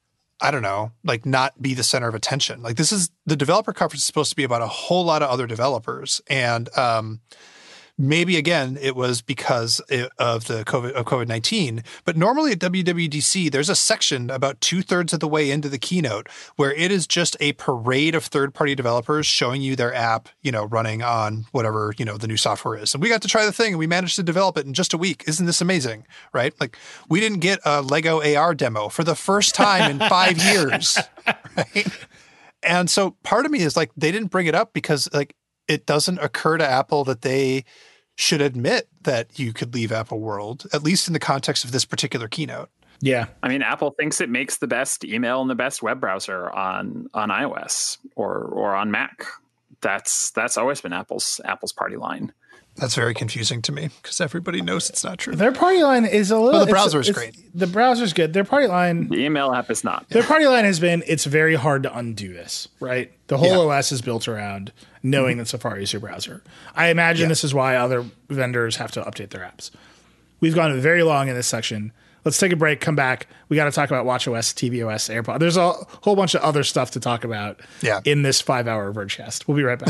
Speaker 4: I don't know, like not be the center of attention. Like this is the developer conference is supposed to be about a whole lot of other developers. And um, maybe, again, it was because of the COVID of COVID nineteen. But normally at W W D C, there's a section about two thirds of the way into the keynote where it is just a parade of third party developers showing you their app, you know, running on whatever, you know, the new software is. And we got to try the thing and we managed to develop it in just a week. Isn't this amazing? Right? Like we didn't get a Lego A R demo for the first time in five years. Right? And so part of me is like, they didn't bring it up because like, it doesn't occur to Apple that they should admit that you could leave Apple World, at least in the context of this particular keynote.
Speaker 1: Yeah.
Speaker 9: I mean, Apple thinks it makes the best email and the best web browser on, on iOS or or on Mac. That's that's always been Apple's Apple's party line.
Speaker 4: That's very confusing to me because everybody knows it's not true.
Speaker 1: Their party line is a little...
Speaker 4: Well, the browser is great.
Speaker 1: The browser's good. Their party line...
Speaker 9: The email app is not.
Speaker 1: Their party line has been, it's very hard to undo this, right? The whole yeah. O S is built around knowing mm-hmm. that Safari is your browser. I imagine yeah. this is why other vendors have to update their apps. We've gone very long in this section. Let's take a break, come back. We got to talk about watchOS, tvOS, AirPod. There's a whole bunch of other stuff to talk about
Speaker 4: yeah.
Speaker 1: in this five-hour Vergecast. We'll be right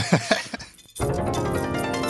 Speaker 1: back.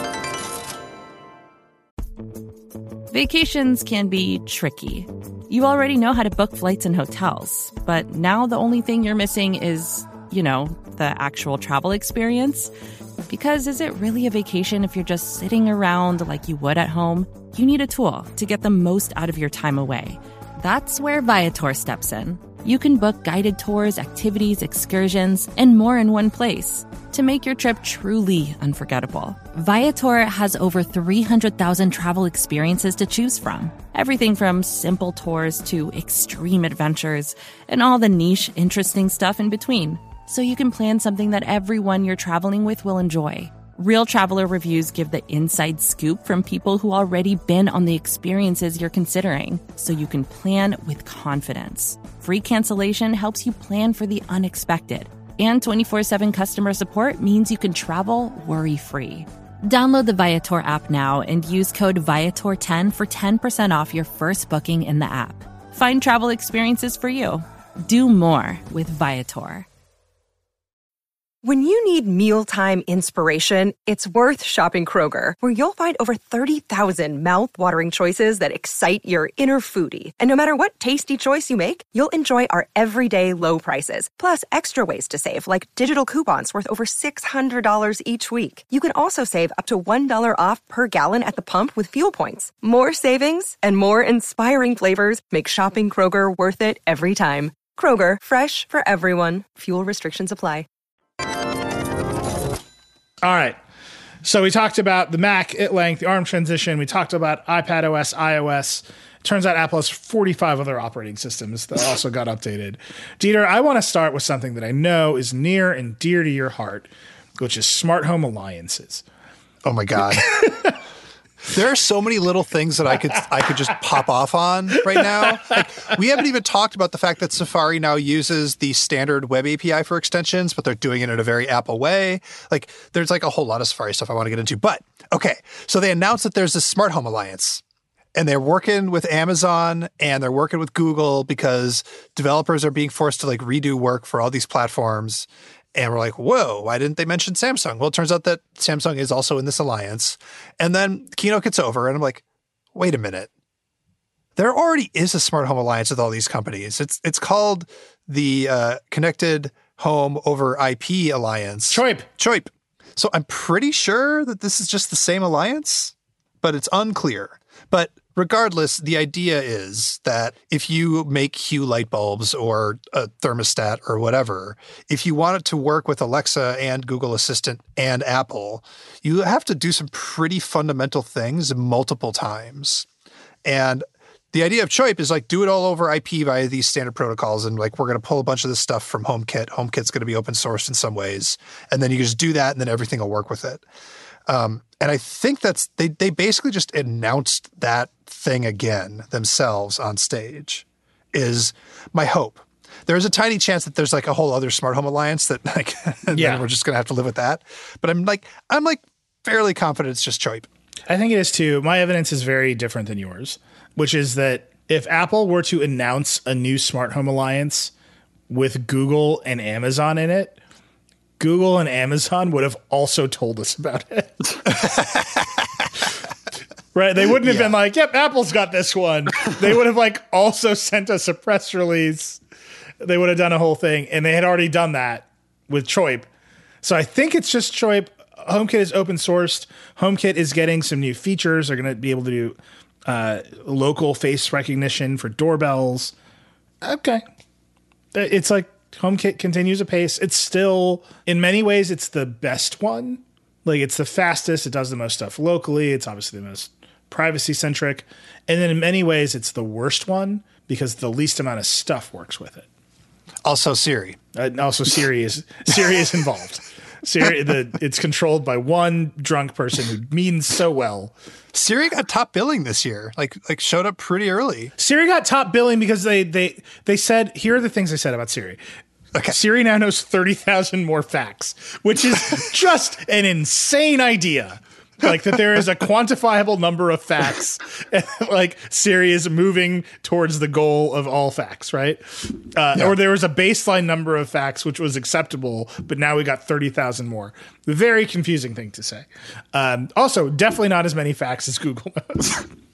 Speaker 3: Vacations can be tricky. You already know how to book flights and hotels, but now the only thing you're missing is, you know, the actual travel experience. Because is it really a vacation if you're just sitting around like you would at home? You need a tool to get the most out of your time away. That's where Viator steps in. You can book guided tours, activities, excursions, and more in one place to make your trip truly unforgettable. Viator has over three hundred thousand travel experiences to choose from. Everything from simple tours to extreme adventures and all the niche, interesting stuff in between. So you can plan something that everyone you're traveling with will enjoy. Real traveler reviews give the inside scoop from people who already been on the experiences you're considering, so you can plan with confidence. Free cancellation helps you plan for the unexpected. And twenty-four seven customer support means you can travel worry-free. Download the Viator app now and use code Viator ten for ten percent off your first booking in the app. Find travel experiences for you. Do more with Viator.
Speaker 10: When you need mealtime inspiration, it's worth shopping Kroger, where you'll find over thirty thousand mouth-watering choices that excite your inner foodie. And no matter what tasty choice you make, you'll enjoy our everyday low prices, plus extra ways to save, like digital coupons worth over six hundred dollars each week. You can also save up to one dollar off per gallon at the pump with fuel points. More savings and more inspiring flavors make shopping Kroger worth it every time. Kroger, fresh for everyone. Fuel restrictions apply.
Speaker 1: All right. So we talked about the Mac at length, the ARM transition. We talked about iPadOS, iOS. It turns out Apple has forty-five other operating systems that also got updated. Dieter, I want to start with something that I know is near and dear to your heart. which is smart home alliances.
Speaker 4: Oh my God. There are so many little things that I could I could just pop off on right now. Like, we haven't even talked about the fact that Safari now uses the standard web A P I for extensions, but they're doing it in a very Apple way. Like, there's like a whole lot of Safari stuff I want to get into. But, okay, so they announced that there's this smart home alliance. And they're working with Amazon and they're working with Google because developers are being forced to like redo work for all these platforms. And we're like, whoa, why didn't they mention Samsung? Well, it turns out that Samsung is also in this alliance. And then Keynote gets over and I'm like, wait a minute. There already is a smart home alliance with all these companies. It's it's called the uh, Connected Home over I P Alliance.
Speaker 1: CHOIP.
Speaker 4: CHOIP. So I'm pretty sure that this is just the same alliance, but it's unclear. But regardless, the idea is that if you make Hue light bulbs or a thermostat or whatever, if you want it to work with Alexa and Google Assistant and Apple, you have to do some pretty fundamental things multiple times. And the idea of CHOIP is like do it all over I P via these standard protocols. And like we're going to pull a bunch of this stuff from HomeKit. HomeKit's going to be open sourced in some ways. And then you just do that and then everything will work with it. Um, and I think that's they they basically just announced that thing again themselves on stage is my hope. There's a tiny chance that there's like a whole other smart home alliance that like and
Speaker 1: yeah.
Speaker 4: then we're just going to have to live with that. But I'm like I'm like fairly confident it's just CHOIP.
Speaker 1: I think it is too. My evidence is very different than yours, which is that if Apple were to announce a new smart home alliance with Google and Amazon in it, Google and Amazon would have also told us about it. Right? They wouldn't have yeah. been like, yep, Apple's got this one. They would have like also sent us a press release. They would have done a whole thing. And they had already done that with CHOIP. So I think it's just CHOIP. HomeKit is open sourced. HomeKit is getting some new features. They're going to be able to do uh, local face recognition for doorbells. Okay. It's like, HomeKit continues apace. It's still, in many ways, it's the best one. Like, it's the fastest. It does the most stuff locally. It's obviously the most privacy-centric. And then in many ways, it's the worst one because the least amount of stuff works with it.
Speaker 4: Also Siri.
Speaker 1: Uh, also Siri is Siri is involved. Siri, the, it's controlled by one drunk person who means so well.
Speaker 4: Siri got top billing this year, like like showed up pretty early.
Speaker 1: Siri got top billing because they they they said, here are the things they said about Siri. Okay. Siri now knows thirty thousand more facts, which is just an insane idea. Like that there is a quantifiable number of facts. And like Siri is moving towards the goal of all facts, right? Uh, yeah. Or there was a baseline number of facts which was acceptable, but now we got thirty thousand more. Very confusing thing to say. Um, also, definitely not as many facts as Google knows.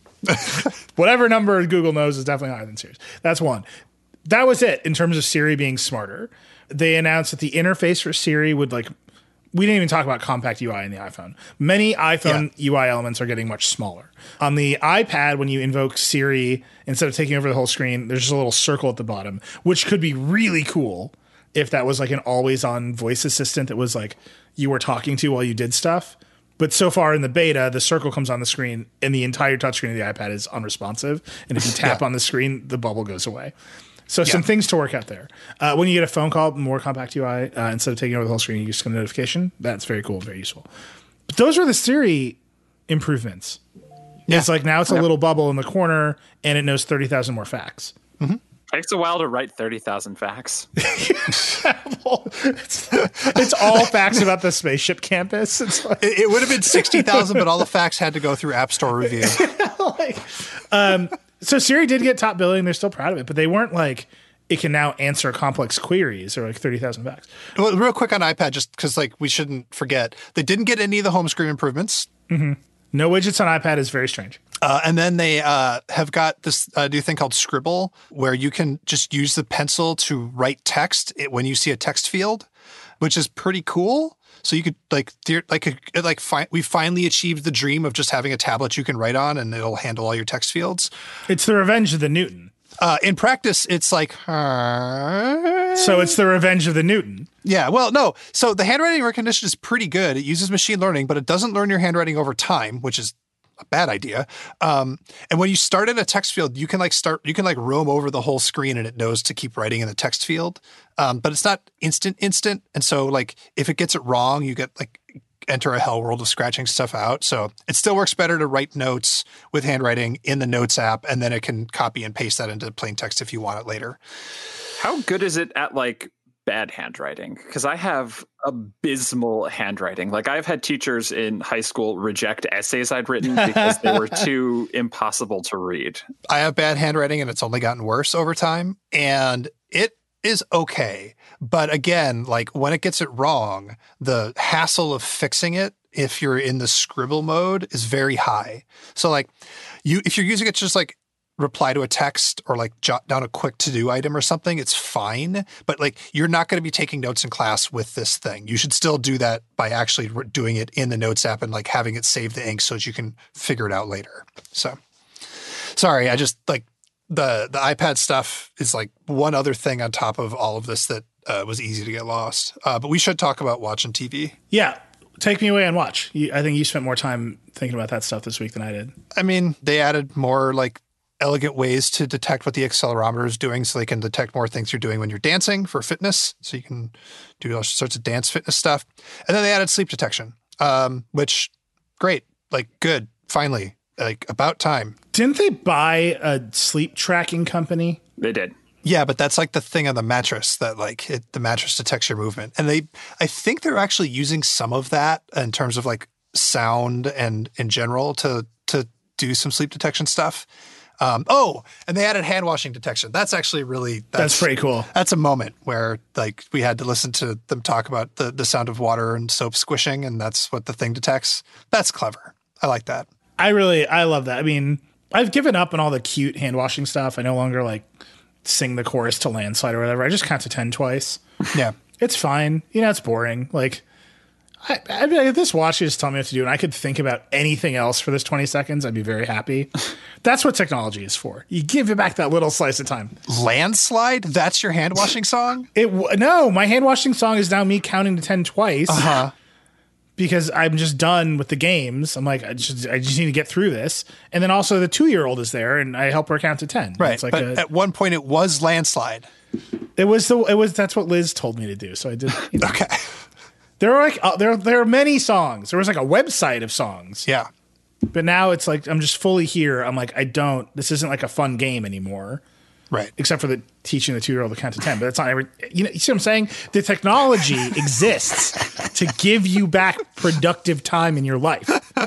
Speaker 1: Whatever number Google knows is definitely higher than Siri's. That's one. That was it in terms of Siri being smarter. They announced that the interface for Siri would like, we didn't even talk about compact U I in the iPhone. Many iPhone yeah. U I elements are getting much smaller. On the iPad, when you invoke Siri, instead of taking over the whole screen, there's just a little circle at the bottom, which could be really cool if that was like an always on voice assistant that was like you were talking to while you did stuff. But so far in the beta, the circle comes on the screen and the entire touchscreen of the iPad is unresponsive. And if you tap yeah. on the screen, the bubble goes away. So some yeah. things to work out there. Uh, when you get a phone call, more compact U I, uh, instead of taking over the whole screen, you just get a notification. That's very cool, very useful. But those are the Siri improvements. Yeah. It's like now it's a yep. little bubble in the corner and it knows thirty thousand more facts.
Speaker 9: Mm-hmm. Takes a while to write thirty thousand facts.
Speaker 1: it's, it's all facts about the spaceship campus. It's like,
Speaker 4: it, it would have been sixty thousand, but all the facts had to go through App Store review.
Speaker 1: like, um, So Siri did get top billing. They're still proud of it, but they weren't like, it can now answer complex queries or like thirty thousand facts.
Speaker 4: Well, real quick on iPad, just because like we shouldn't forget, they didn't get any of the home screen improvements.
Speaker 1: Mm-hmm. No widgets on iPad is very strange.
Speaker 4: Uh, and then they uh, have got this uh, new thing called Scribble, where you can just use the pencil to write text when you see a text field, which is pretty cool. So you could like like like fi- we finally achieved the dream of just having a tablet you can write on and it'll handle all your text fields.
Speaker 1: It's the revenge of the Newton.
Speaker 4: Uh, in practice, it's like uh,
Speaker 1: so it's the revenge of the Newton.
Speaker 4: Yeah, well, no. So the handwriting recognition is pretty good. It uses machine learning, but it doesn't learn your handwriting over time, which is a bad idea. Um, and when you start in a text field, you can like start, you can like roam over the whole screen and it knows to keep writing in the text field. Um, but it's not instant, instant. And so like if it gets it wrong, you get like enter a hell world of scratching stuff out. So it still works better to write notes with handwriting in the Notes app, and then it can copy and paste that into plain text if you want it later.
Speaker 9: How good is it at like bad handwriting? Because I have abysmal handwriting. Like I've had teachers in high school reject essays I'd written because they were too impossible to read.
Speaker 4: I have bad handwriting and it's only gotten worse over time. And it is okay. But again, like when it gets it wrong, the hassle of fixing it if you're in the scribble mode is very high. So like you, if you're using it to just like reply to a text or like jot down a quick to-do item or something, it's fine. But like you're not going to be taking notes in class with this thing. You should still do that by actually doing it in the Notes app and like having it save the ink so that you can figure it out later. So sorry, I just like the, the iPad stuff is like one other thing on top of all of this that uh, was easy to get lost. Uh, but we should talk about watching T V.
Speaker 1: Yeah. Take me away and watch. You, I think you spent more time thinking about that stuff this week than I did.
Speaker 4: I mean, they added more like elegant ways to detect what the accelerometer is doing so they can detect more things you're doing when you're dancing for fitness. So you can do all sorts of dance fitness stuff. And then they added sleep detection, um, which great, like good, finally, like about time.
Speaker 1: Didn't they buy a sleep tracking company?
Speaker 9: They did.
Speaker 4: Yeah, but that's like the thing on the mattress that like it, the mattress detects your movement. And they, I think they're actually using some of that in terms of like sound and in general to, to do some sleep detection stuff. Um, oh, and they added hand washing detection. That's actually really,
Speaker 1: that's, that's pretty cool.
Speaker 4: That's a moment where like we had to listen to them talk about the, the sound of water and soap squishing. And that's what the thing detects. That's clever. I like that.
Speaker 1: I really, I love that. I mean, I've given up on all the cute hand washing stuff. I no longer like sing the chorus to Landslide or whatever. I just count to ten twice.
Speaker 4: Yeah.
Speaker 1: It's fine. You know, it's boring. Like, I, I, if this watch just tell me what to do and I could think about anything else for this twenty seconds, I'd be very happy. That's what technology is for. You give it back that little slice of time.
Speaker 4: Landslide? That's your hand washing song?
Speaker 1: It No, my hand washing song is now me counting to ten twice.
Speaker 4: Uh-huh.
Speaker 1: Because I'm just done with the games. I'm like, I just, I just need to get through this. And then also the two-year-old is there, and I help her count to ten.
Speaker 4: Right,
Speaker 1: it's like
Speaker 4: but
Speaker 1: a,
Speaker 4: at one point it was Landslide.
Speaker 1: It was the, it was that's what Liz told me to do. So I did. You know.
Speaker 4: Okay.
Speaker 1: There are like uh, there there are many songs. There was like a website of songs.
Speaker 4: Yeah.
Speaker 1: But now it's like I'm just fully here. I'm like I don't. This isn't like a fun game anymore.
Speaker 4: Right.
Speaker 1: Except for the teaching the two-year-old to count to ten. But that's not every. You know. You see what I'm saying? The technology exists to give you back productive time in your life.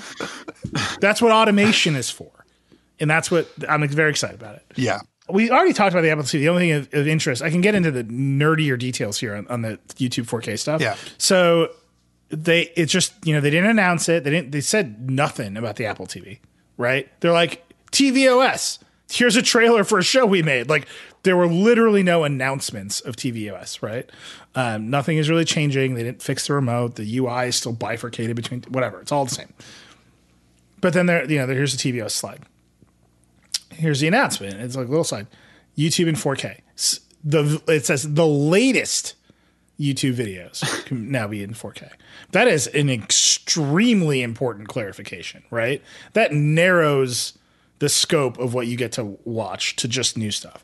Speaker 1: That's what automation is for, and that's what I'm very excited about it.
Speaker 4: Yeah.
Speaker 1: We already talked about the Apple T V. The only thing of, of interest, I can get into the nerdier details here on, on the YouTube four K stuff.
Speaker 4: Yeah.
Speaker 1: So they, it's just, you know, they didn't announce it. They didn't, they said nothing about the Apple T V, right? They're like, T V O S, here's a trailer for a show we made. Like there were literally no announcements of T V O S, right? Um, nothing is really changing. They didn't fix the remote. The U I is still bifurcated between whatever. It's all the same. But then there, you know, here's the T V O S slide. Here's the announcement. It's like a little slide. YouTube in four K. The it says the latest YouTube videos can now be in four K. That is an extremely important clarification, right? That narrows the scope of what you get to watch to just new stuff.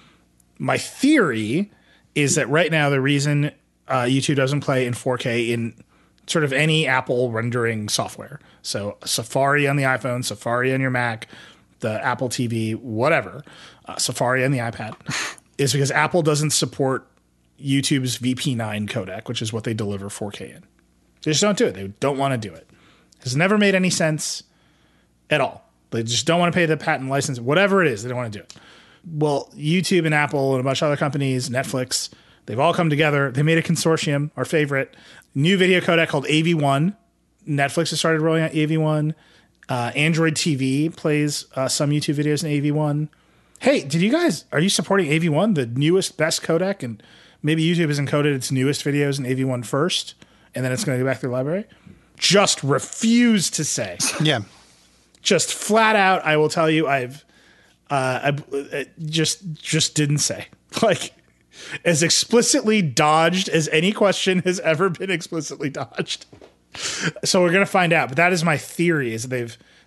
Speaker 1: My theory is that right now the reason uh, YouTube doesn't play in four K in sort of any Apple rendering software, so Safari on the iPhone, Safari on your Mac, the Apple T V, whatever, uh, Safari on the iPad, is because Apple doesn't support YouTube's V P nine codec, which is what they deliver four K in. They just don't do it. They don't want to do it. It's never made any sense at all. They just don't want to pay the patent license, whatever it is. They don't want to do it. Well, YouTube and Apple and a bunch of other companies, Netflix, they've all come together. They made a consortium, our favorite, new video codec called A V one. Netflix has started rolling out A V one. Uh, Android T V plays uh, some YouTube videos in A V one. Hey, did you guys, are you supporting A V one, the newest, best codec? And maybe YouTube has encoded its newest videos in A V one first, and then it's going to go back to the library? Just refuse to say.
Speaker 4: Yeah.
Speaker 1: Just flat out, I will tell you, I've uh, I, just just didn't say. Like, as explicitly dodged as any question has ever been explicitly dodged. So we're going to find out. But that is my theory, is that they've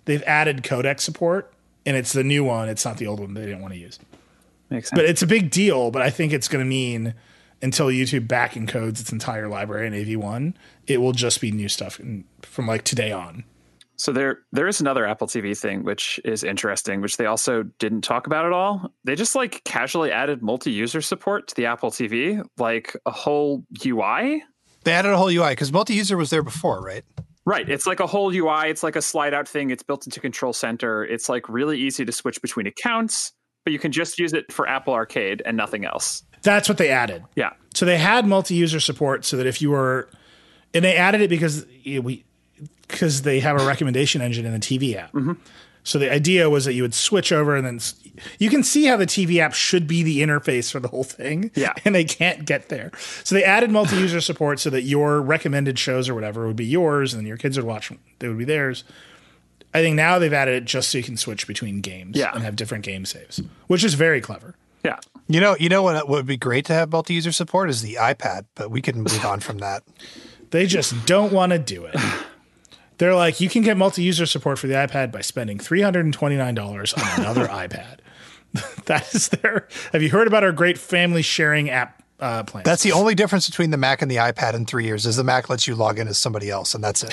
Speaker 1: they've added codec support, and it's the new one. It's not the old one they didn't want to use.
Speaker 9: Makes sense.
Speaker 1: But it's a big deal, but I think it's going to mean until YouTube back encodes its entire library in A V one, it will just be new stuff in, from like today on.
Speaker 9: So there, there is another Apple T V thing, which is interesting, which they also didn't talk about at all. They just like casually added multi-user support to the Apple T V, like a whole U I.
Speaker 4: They added a whole U I because multi-user was there before, right?
Speaker 9: Right. It's like a whole U I. It's like a slide out thing. It's built into Control Center. It's like really easy to switch between accounts, but you can just use it for Apple Arcade and nothing else.
Speaker 1: That's what they added.
Speaker 9: Yeah.
Speaker 1: So they had multi-user support so that if you were, and they added it because we, because they have a recommendation engine in the T V app.
Speaker 9: Mm-hmm.
Speaker 1: So the idea was that you would switch over and then you can see how the T V app should be the interface for the whole thing.
Speaker 9: Yeah.
Speaker 1: And they can't get there. So they added multi-user support so that your recommended shows or whatever would be yours and then your kids would watch them. They would be theirs. I think now they've added it just so you can switch between games
Speaker 9: yeah.
Speaker 1: and have different game saves, which is very clever.
Speaker 9: Yeah.
Speaker 4: You know, you know what would be great to have multi-user support is the iPad, but we can move on from that.
Speaker 1: They just don't want to do it. They're like, you can get multi-user support for the iPad by spending three hundred twenty-nine dollars on another iPad. That is their. Have you heard about our great family sharing app uh, plan?
Speaker 4: That's the only difference between the Mac and the iPad in three years is the Mac lets you log in as somebody else, and that's it.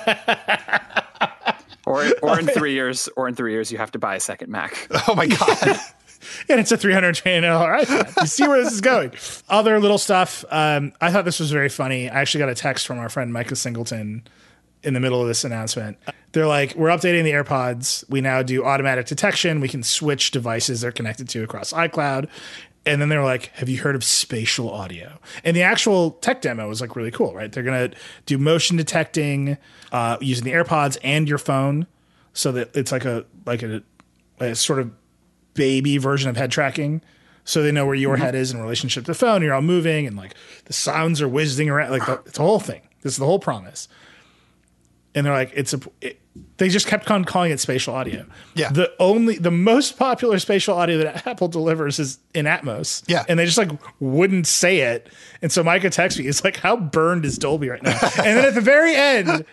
Speaker 9: or or in three years, or in three years, you have to buy a second Mac.
Speaker 4: Oh my god.
Speaker 1: And it's a three hundred twenty-nine dollars iPad. You see where this is going. Other little stuff. Um, I thought this was very funny. I actually got a text from our friend Micah Singleton in the middle of this announcement. They're like, we're updating the AirPods. We now do automatic detection. We can switch devices they're connected to across iCloud. And then they're like, have you heard of spatial audio? And the actual tech demo was like really cool, right? They're going to do motion detecting uh, using the AirPods and your phone so that it's like a like a, a sort of baby version of head tracking. So they know where your mm-hmm. head is in relationship to the phone. You're all moving and like the sounds are whizzing around. Like the, it's a whole thing. This is the whole promise. And they're like, it's a, it, they just kept on calling it spatial audio.
Speaker 4: Yeah.
Speaker 1: The only, the most popular spatial audio that Apple delivers is in Atmos.
Speaker 4: Yeah.
Speaker 1: And they just like wouldn't say it. And so Micah texts me, it's like, how burned is Dolby right now? And then at the very end,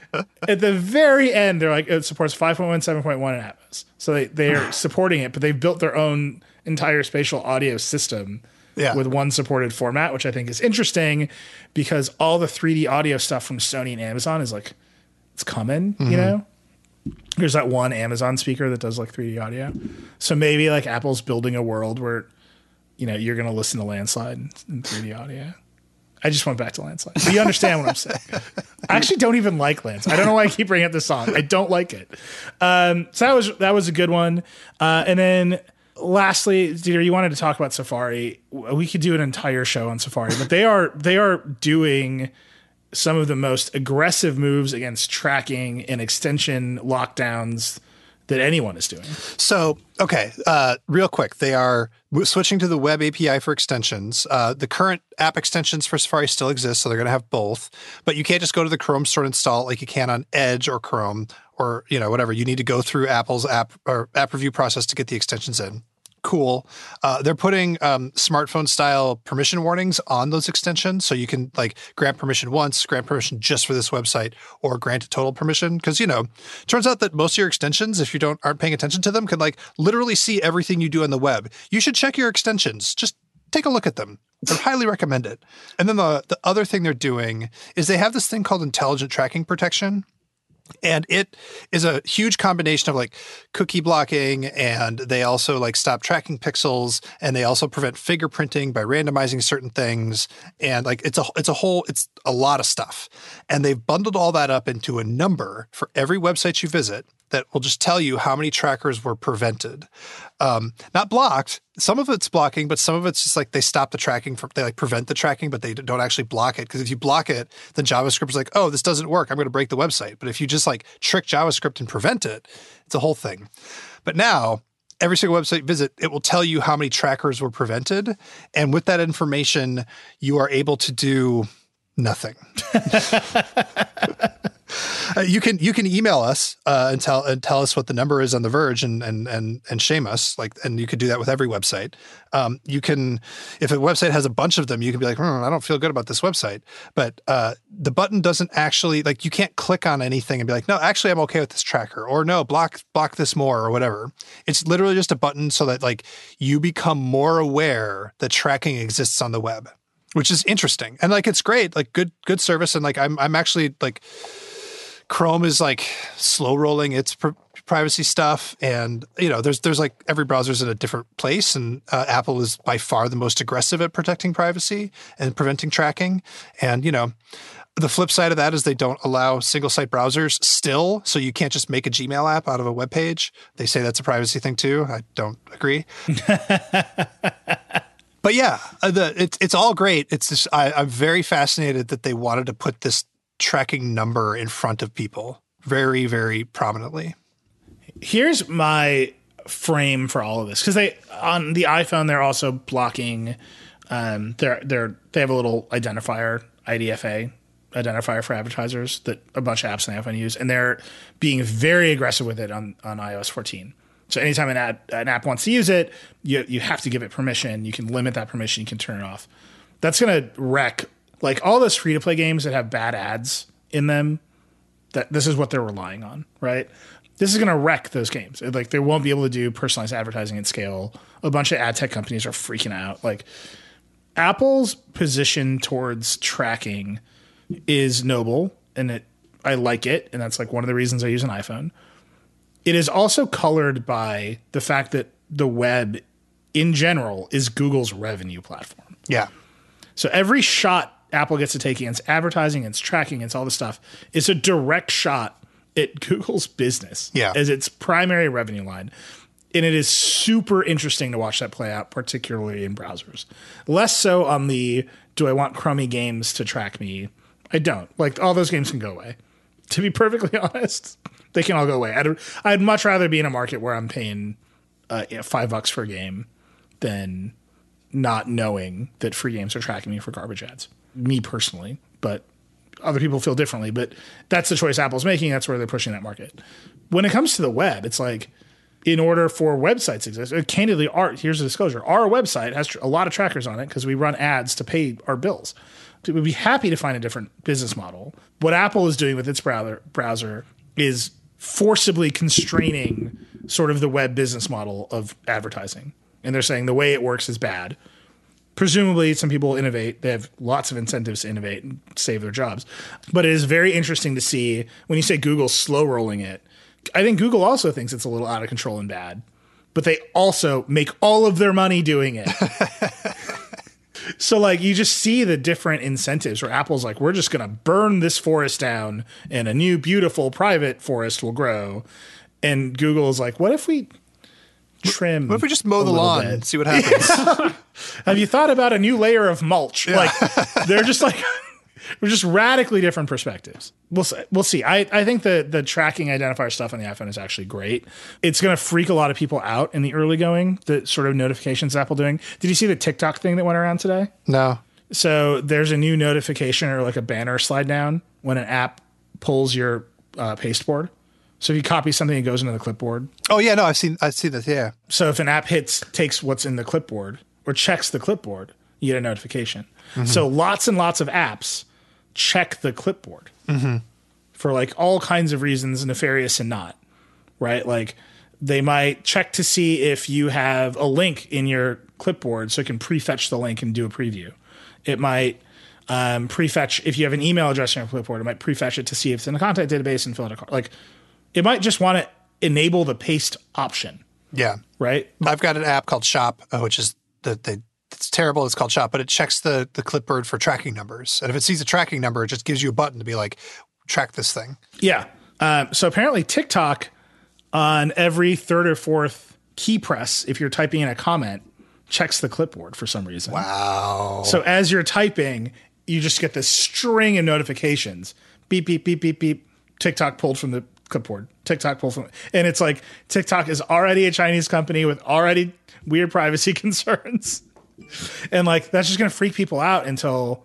Speaker 1: at the very end, they're like, it supports five point one, seven point one in Atmos. So they, they're supporting it, but they've built their own entire spatial audio system. Yeah. With one supported format, which I think is interesting because all the three D audio stuff from Sony and Amazon is like, it's coming, mm-hmm. you know? There's that one Amazon speaker that does like three D audio. So maybe like Apple's building a world where, you know, you're going to listen to Landslide in, in three D audio. I just went back to Landslide. But you understand what I'm saying. I actually don't even like Landslide. I don't know why I keep bringing up this song. I don't like it. Um, so that was, that was a good one. Uh, and then lastly, Dieter, you wanted to talk about Safari. We could do an entire show on Safari, but they are, they are doing some of the most aggressive moves against tracking and extension lockdowns that anyone is doing.
Speaker 4: So, okay, uh, real quick, they are switching to the web A P I for extensions. Uh, the current app extensions for Safari still exist, so they're going to have both. But you can't just go to the Chrome store and install it like you can on Edge or Chrome or, you know, whatever. You need to go through Apple's app or app review process to get the extensions in. Cool. Uh, they're putting um, smartphone style permission warnings on those extensions. So you can like grant permission once, grant permission just for this website, or grant a total permission. Because, you know, turns out that most of your extensions, if you don't aren't paying attention to them, can like literally see everything you do on the web. You should check your extensions. Just take a look at them. They're highly recommended. And then the, the other thing they're doing is they have this thing called intelligent tracking protection. And it is a huge combination of like cookie blocking, and they also like stop tracking pixels, and they also prevent fingerprinting by randomizing certain things. And like it's a it's a whole it's a lot of stuff. And they've bundled all that up into a number for every website you visit that will just tell you how many trackers were prevented. Um, not blocked. Some of it's blocking, but some of it's just like they stop the tracking. From, they like prevent the tracking, but they don't actually block it. Because if you block it, then JavaScript is like, oh, this doesn't work. I'm going to break the website. But if you just like trick JavaScript and prevent it, it's a whole thing. But now, every single website visit, it will tell you how many trackers were prevented. And with that information, you are able to do nothing. uh, you can you can email us uh, and tell and tell us what the number is on The Verge and and and and shame us, like, and you could do that with every website. Um, you can, if a website has a bunch of them, you can be like, hmm, I don't feel good about this website, but uh, the button doesn't actually, like, you can't click on anything and be like, no, actually, I'm okay with this tracker, or no, block block this more, or whatever. It's literally just a button so that, like, you become more aware that tracking exists on the web, which is interesting. And, like, it's great, like, good good service. And, like, I'm I'm actually, like, Chrome is, like, slow rolling its pr- privacy stuff. And, you know, there's, there's like, every browser's in a different place. And uh, Apple is by far the most aggressive at protecting privacy and preventing tracking. And, you know, the flip side of that is they don't allow single site browsers still. So you can't just make a Gmail app out of a web page. They say that's a privacy thing too. I don't agree. But yeah, the, it's it's all great. It's just, I, I'm very fascinated that they wanted to put this tracking number in front of people very, very prominently.
Speaker 1: Here's my frame for all of this, because they on the iPhone they're also blocking. Um, they're they're they have a little identifier, I D F A identifier for advertisers that a bunch of apps on the iPhone use, and they're being very aggressive with it on on i O S fourteen. So anytime an ad, an app wants to use it, you you have to give it permission. You can limit that permission. You can turn it off. That's going to wreck, like, all those free-to-play games that have bad ads in them. That this is what they're relying on, right? This is going to wreck those games. Like, they won't be able to do personalized advertising at scale. A bunch of ad tech companies are freaking out. Like, Apple's position towards tracking is noble, and it I like it, and that's, like, one of the reasons I use an iPhone. It is also colored by the fact that the web in general is Google's revenue platform.
Speaker 4: Yeah.
Speaker 1: So every shot Apple gets to take against advertising, against tracking, against all this stuff is a direct shot at Google's business
Speaker 4: yeah.
Speaker 1: as its primary revenue line. And it is super interesting to watch that play out, particularly in browsers. Less so on the, do I want crummy games to track me? I don't. Like, all those games can go away. To be perfectly honest, they can all go away. I'd, I'd much rather be in a market where I'm paying uh, you know, five bucks for a game than not knowing that free games are tracking me for garbage ads. Me personally, but other people feel differently. But that's the choice Apple's making. That's where they're pushing that market. When it comes to the web, it's like, in order for websites to exist, candidly, our, here's a disclosure. Our website has a lot of trackers on it because we run ads to pay our bills. We'd be happy to find a different business model. What Apple is doing with its browser, browser is forcibly constraining sort of the web business model of advertising. And they're saying the way it works is bad. Presumably, some people innovate. They have lots of incentives to innovate and save their jobs. But it is very interesting to see when you say Google's slow rolling it. I think Google also thinks it's a little out of control and bad, but they also make all of their money doing it. So, like, you just see the different incentives where Apple's like, we're just going to burn this forest down and a new beautiful private forest will grow. And Google is like, what if we trim?
Speaker 4: What if we just mow the lawn
Speaker 1: bit?
Speaker 4: and see what happens?
Speaker 1: Yeah. Have you thought about a new layer of mulch? Yeah. Like, they're just like... We're just radically different perspectives. We'll see. We'll see. I, I think the the tracking identifier stuff on the iPhone is actually great. It's going to freak a lot of people out in the early going, the sort of notifications Apple doing. Did you see the TikTok thing that went around today?
Speaker 4: No.
Speaker 1: So there's a new notification or like a banner slide down when an app pulls your uh, pasteboard. So if you copy something, it goes into the clipboard.
Speaker 4: Oh, yeah. No, I've seen, I've seen that. Yeah.
Speaker 1: So if an app hits, takes what's in the clipboard or checks the clipboard, you get a notification. Mm-hmm. So lots and lots of apps check the clipboard
Speaker 4: mm-hmm.
Speaker 1: for like all kinds of reasons, nefarious and not, right? Like they might check to see if you have a link in your clipboard so it can prefetch the link and do a preview. It might um, prefetch, if you have an email address in your clipboard, it might prefetch it to see if it's in the contact database and fill out a card. Like it might just want to enable the paste option.
Speaker 4: Yeah.
Speaker 1: Right?
Speaker 4: I've got an app called Shop, uh, which is the, the it's terrible. It's called Shop, but it checks the the clipboard for tracking numbers. And if it sees a tracking number, it just gives you a button to be like, track this thing.
Speaker 1: Yeah. Um, so apparently TikTok on every third or fourth key press, if you're typing in a comment, checks the clipboard for some reason.
Speaker 4: Wow.
Speaker 1: So as you're typing, you just get this string of notifications. Beep, beep, beep, beep, beep. TikTok pulled from the clipboard. TikTok pulled from it. And it's like TikTok is already a Chinese company with already weird privacy concerns. And like that's just going to freak people out until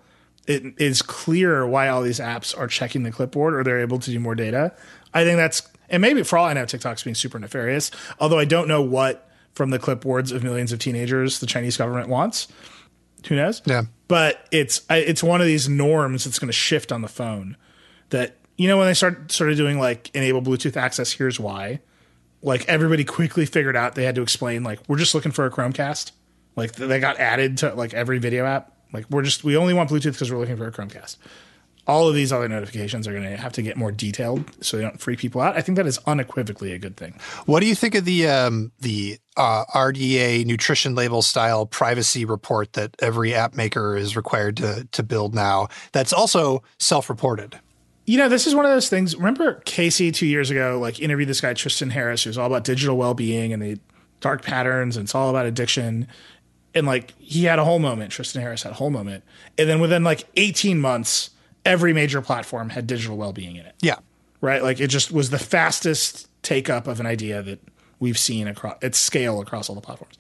Speaker 1: it is clear why all these apps are checking the clipboard or they're able to do more data. I think that's, and maybe for all I know, TikTok's being super nefarious, although I don't know what from the clipboards of millions of teenagers the Chinese government wants. Who knows?
Speaker 4: Yeah.
Speaker 1: But it's it's one of these norms that's going to shift on the phone that, you know, when they start started doing like enable Bluetooth access, here's why. Like everybody quickly figured out they had to explain, like, we're just looking for a Chromecast. Like they got added to like every video app. Like we're just, we only want Bluetooth because we're looking for a Chromecast. All of these other notifications are going to have to get more detailed so they don't freak people out. I think that is unequivocally a good thing.
Speaker 4: What do you think of the um, the uh, R D A nutrition label style privacy report that every app maker is required to to build now? That's also self-reported.
Speaker 1: You know, this is one of those things. Remember Casey two years ago, like interviewed this guy, Tristan Harris, who's all about digital well-being and the dark patterns, and it's all about addiction. And like he had a whole moment. Tristan Harris had a whole moment. And then within like eighteen months, every major platform had digital well-being in it.
Speaker 4: Yeah.
Speaker 1: Right? Like it just was the fastest take-up of an idea that we've seen across at scale across all the platforms.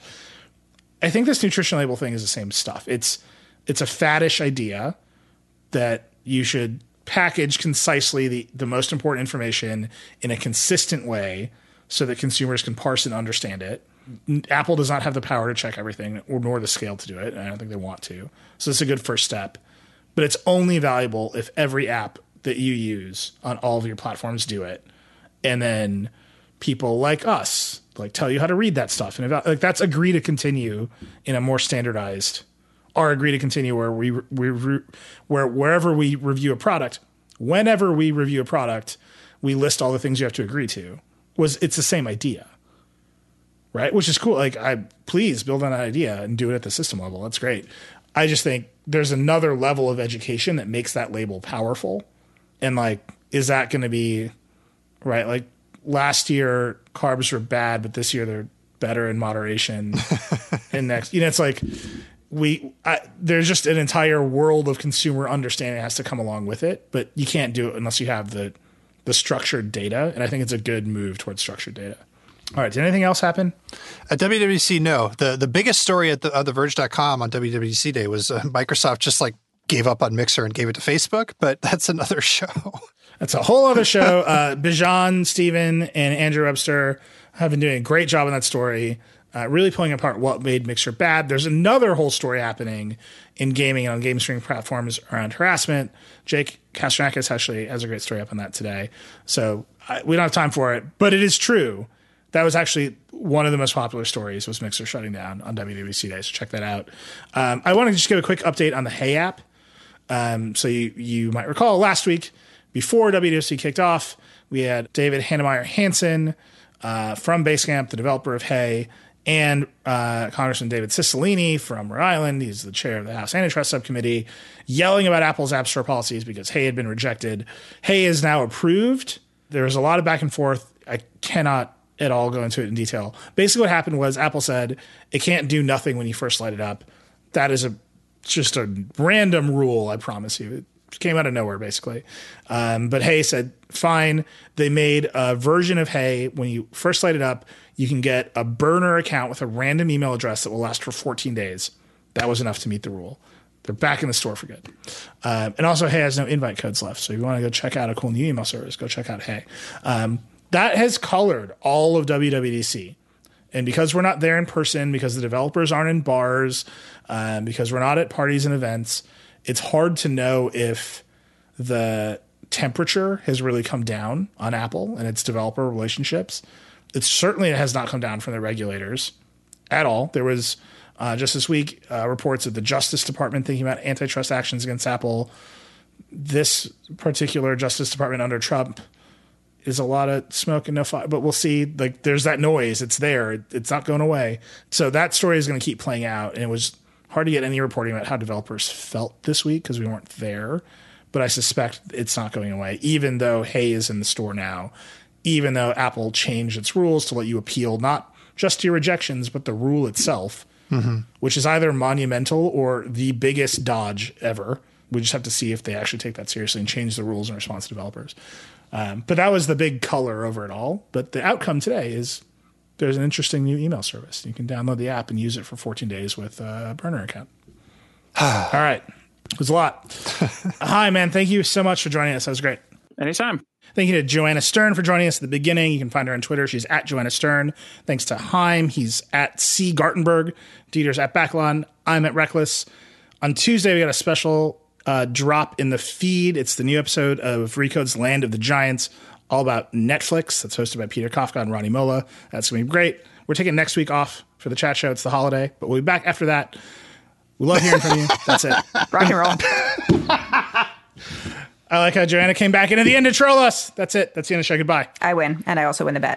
Speaker 1: I think this nutrition label thing is the same stuff. It's it's a faddish idea that you should package concisely the, the most important information in a consistent way so that consumers can parse and understand it. Apple does not have the power to check everything or nor the scale to do it. And I don't think they want to. So it's a good first step. But it's only valuable if every app that you use on all of your platforms do it. And then people like us like tell you how to read that stuff. And about, like that's agree to continue in a more standardized, or agree to continue where we, we where wherever we review a product, whenever we review a product, we list all the things you have to agree to. Was it's the same idea, right? Which is cool. Like I please build on that idea and do it at the system level. That's great. I just think there's another level of education that makes that label powerful. And like, is that going to be right? Like last year carbs were bad, but this year they're better in moderation. And next, you know, it's like we, I, there's just an entire world of consumer understanding that has to come along with it, but you can't do it unless you have the, the structured data. And I think it's a good move towards structured data. All right. Did anything else happen?
Speaker 4: At W W D C, no. The the biggest story at the, uh, the verge dot com on W W D C Day was uh, Microsoft just like gave up on Mixer and gave it to Facebook, but that's another show.
Speaker 1: That's a whole other show. Uh, Bijan, Steven, and Andrew Webster have been doing a great job on that story, uh, really pulling apart what made Mixer bad. There's another whole story happening in gaming and on game streaming platforms around harassment. Jake Kastronakis actually has a great story up on that today. So uh, we don't have time for it, but it is true. That was actually one of the most popular stories was Mixer shutting down on W W D C Day. So check that out. Um, I want to just give a quick update on the Hey app. Um, so you, you might recall last week before W W D C kicked off, we had David Hannemeyer Hansen uh, from Basecamp, the developer of Hey, and uh, Congressman David Cicilline from Rhode Island. He's the chair of the House Antitrust Subcommittee, yelling about Apple's App Store policies because Hey had been rejected. Hey is now approved. There was a lot of back and forth. I cannot at all go into it in detail. Basically what happened was Apple said it can't do nothing when you first light it up. That is a just a random rule, I promise you. It came out of nowhere, basically. Um, but Hey said, fine. They made a version of Hey. When you first light it up, you can get a burner account with a random email address that will last for fourteen days. That was enough to meet the rule. They're back in the store for good. Um, and also Hey has no invite codes left. So if you want to go check out a cool new email service, go check out Hey. Um, That has colored all of W W D C. And because we're not there in person, because the developers aren't in bars, um, because we're not at parties and events, it's hard to know if the temperature has really come down on Apple and its developer relationships. It's certainly it has not come down from the regulators at all. There was uh, just this week uh, reports of the Justice Department thinking about antitrust actions against Apple. This particular Justice Department under Trump is a lot of smoke and no fire, but we'll see. Like there's that noise. It's there. It's not going away. So that story is going to keep playing out. And it was hard to get any reporting about how developers felt this week because we weren't there. But I suspect it's not going away, even though Hey is in the store now, even though Apple changed its rules to let you appeal not just to your rejections, but the rule itself, mm-hmm. which is either monumental or the biggest dodge ever. We just have to see if they actually take that seriously and change the rules in response to developers. Um, but that was the big color over it all. But the outcome today is there's an interesting new email service. You can download the app and use it for fourteen days with a burner account. All right. It was a lot. Hi, man. Thank you so much for joining us. That was great.
Speaker 9: Anytime.
Speaker 1: Thank you to Joanna Stern for joining us at the beginning. You can find her on Twitter. She's at Joanna Stern. Thanks to Haim. He's at C. Gartenberg. Dieter's at Backlon. I'm at Reckless. On Tuesday, we got a special uh, drop in the feed. It's the new episode of Recode's Land of the Giants, all about Netflix. That's hosted by Peter Kafka and Ronnie Mola. That's going to be great. We're taking next week off for the chat show. It's the holiday, but we'll be back after that. We love hearing from you. That's it.
Speaker 5: Rock and roll.
Speaker 1: I like how Joanna came back in at the end to troll us. That's it. That's the end of the show. Goodbye.
Speaker 5: I win, and I also win the bet.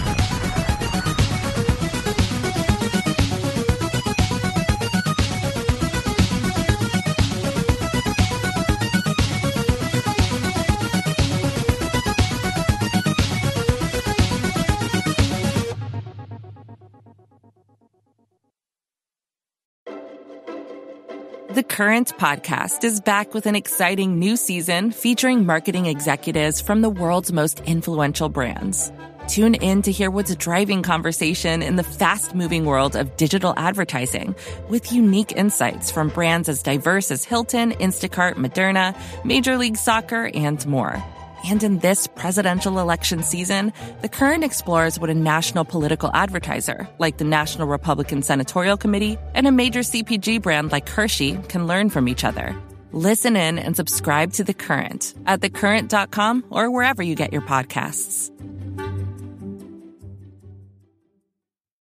Speaker 3: The Current podcast is back with an exciting new season featuring marketing executives from the world's most influential brands. Tune in to hear what's driving conversation in the fast-moving world of digital advertising with unique insights from brands as diverse as Hilton, Instacart, Moderna, Major League Soccer, and more. And in this presidential election season, The Current explores what a national political advertiser, like the National Republican Senatorial Committee, and a major C P G brand like Hershey can learn from each other. Listen in and subscribe to The Current at the current dot com or wherever you get your podcasts.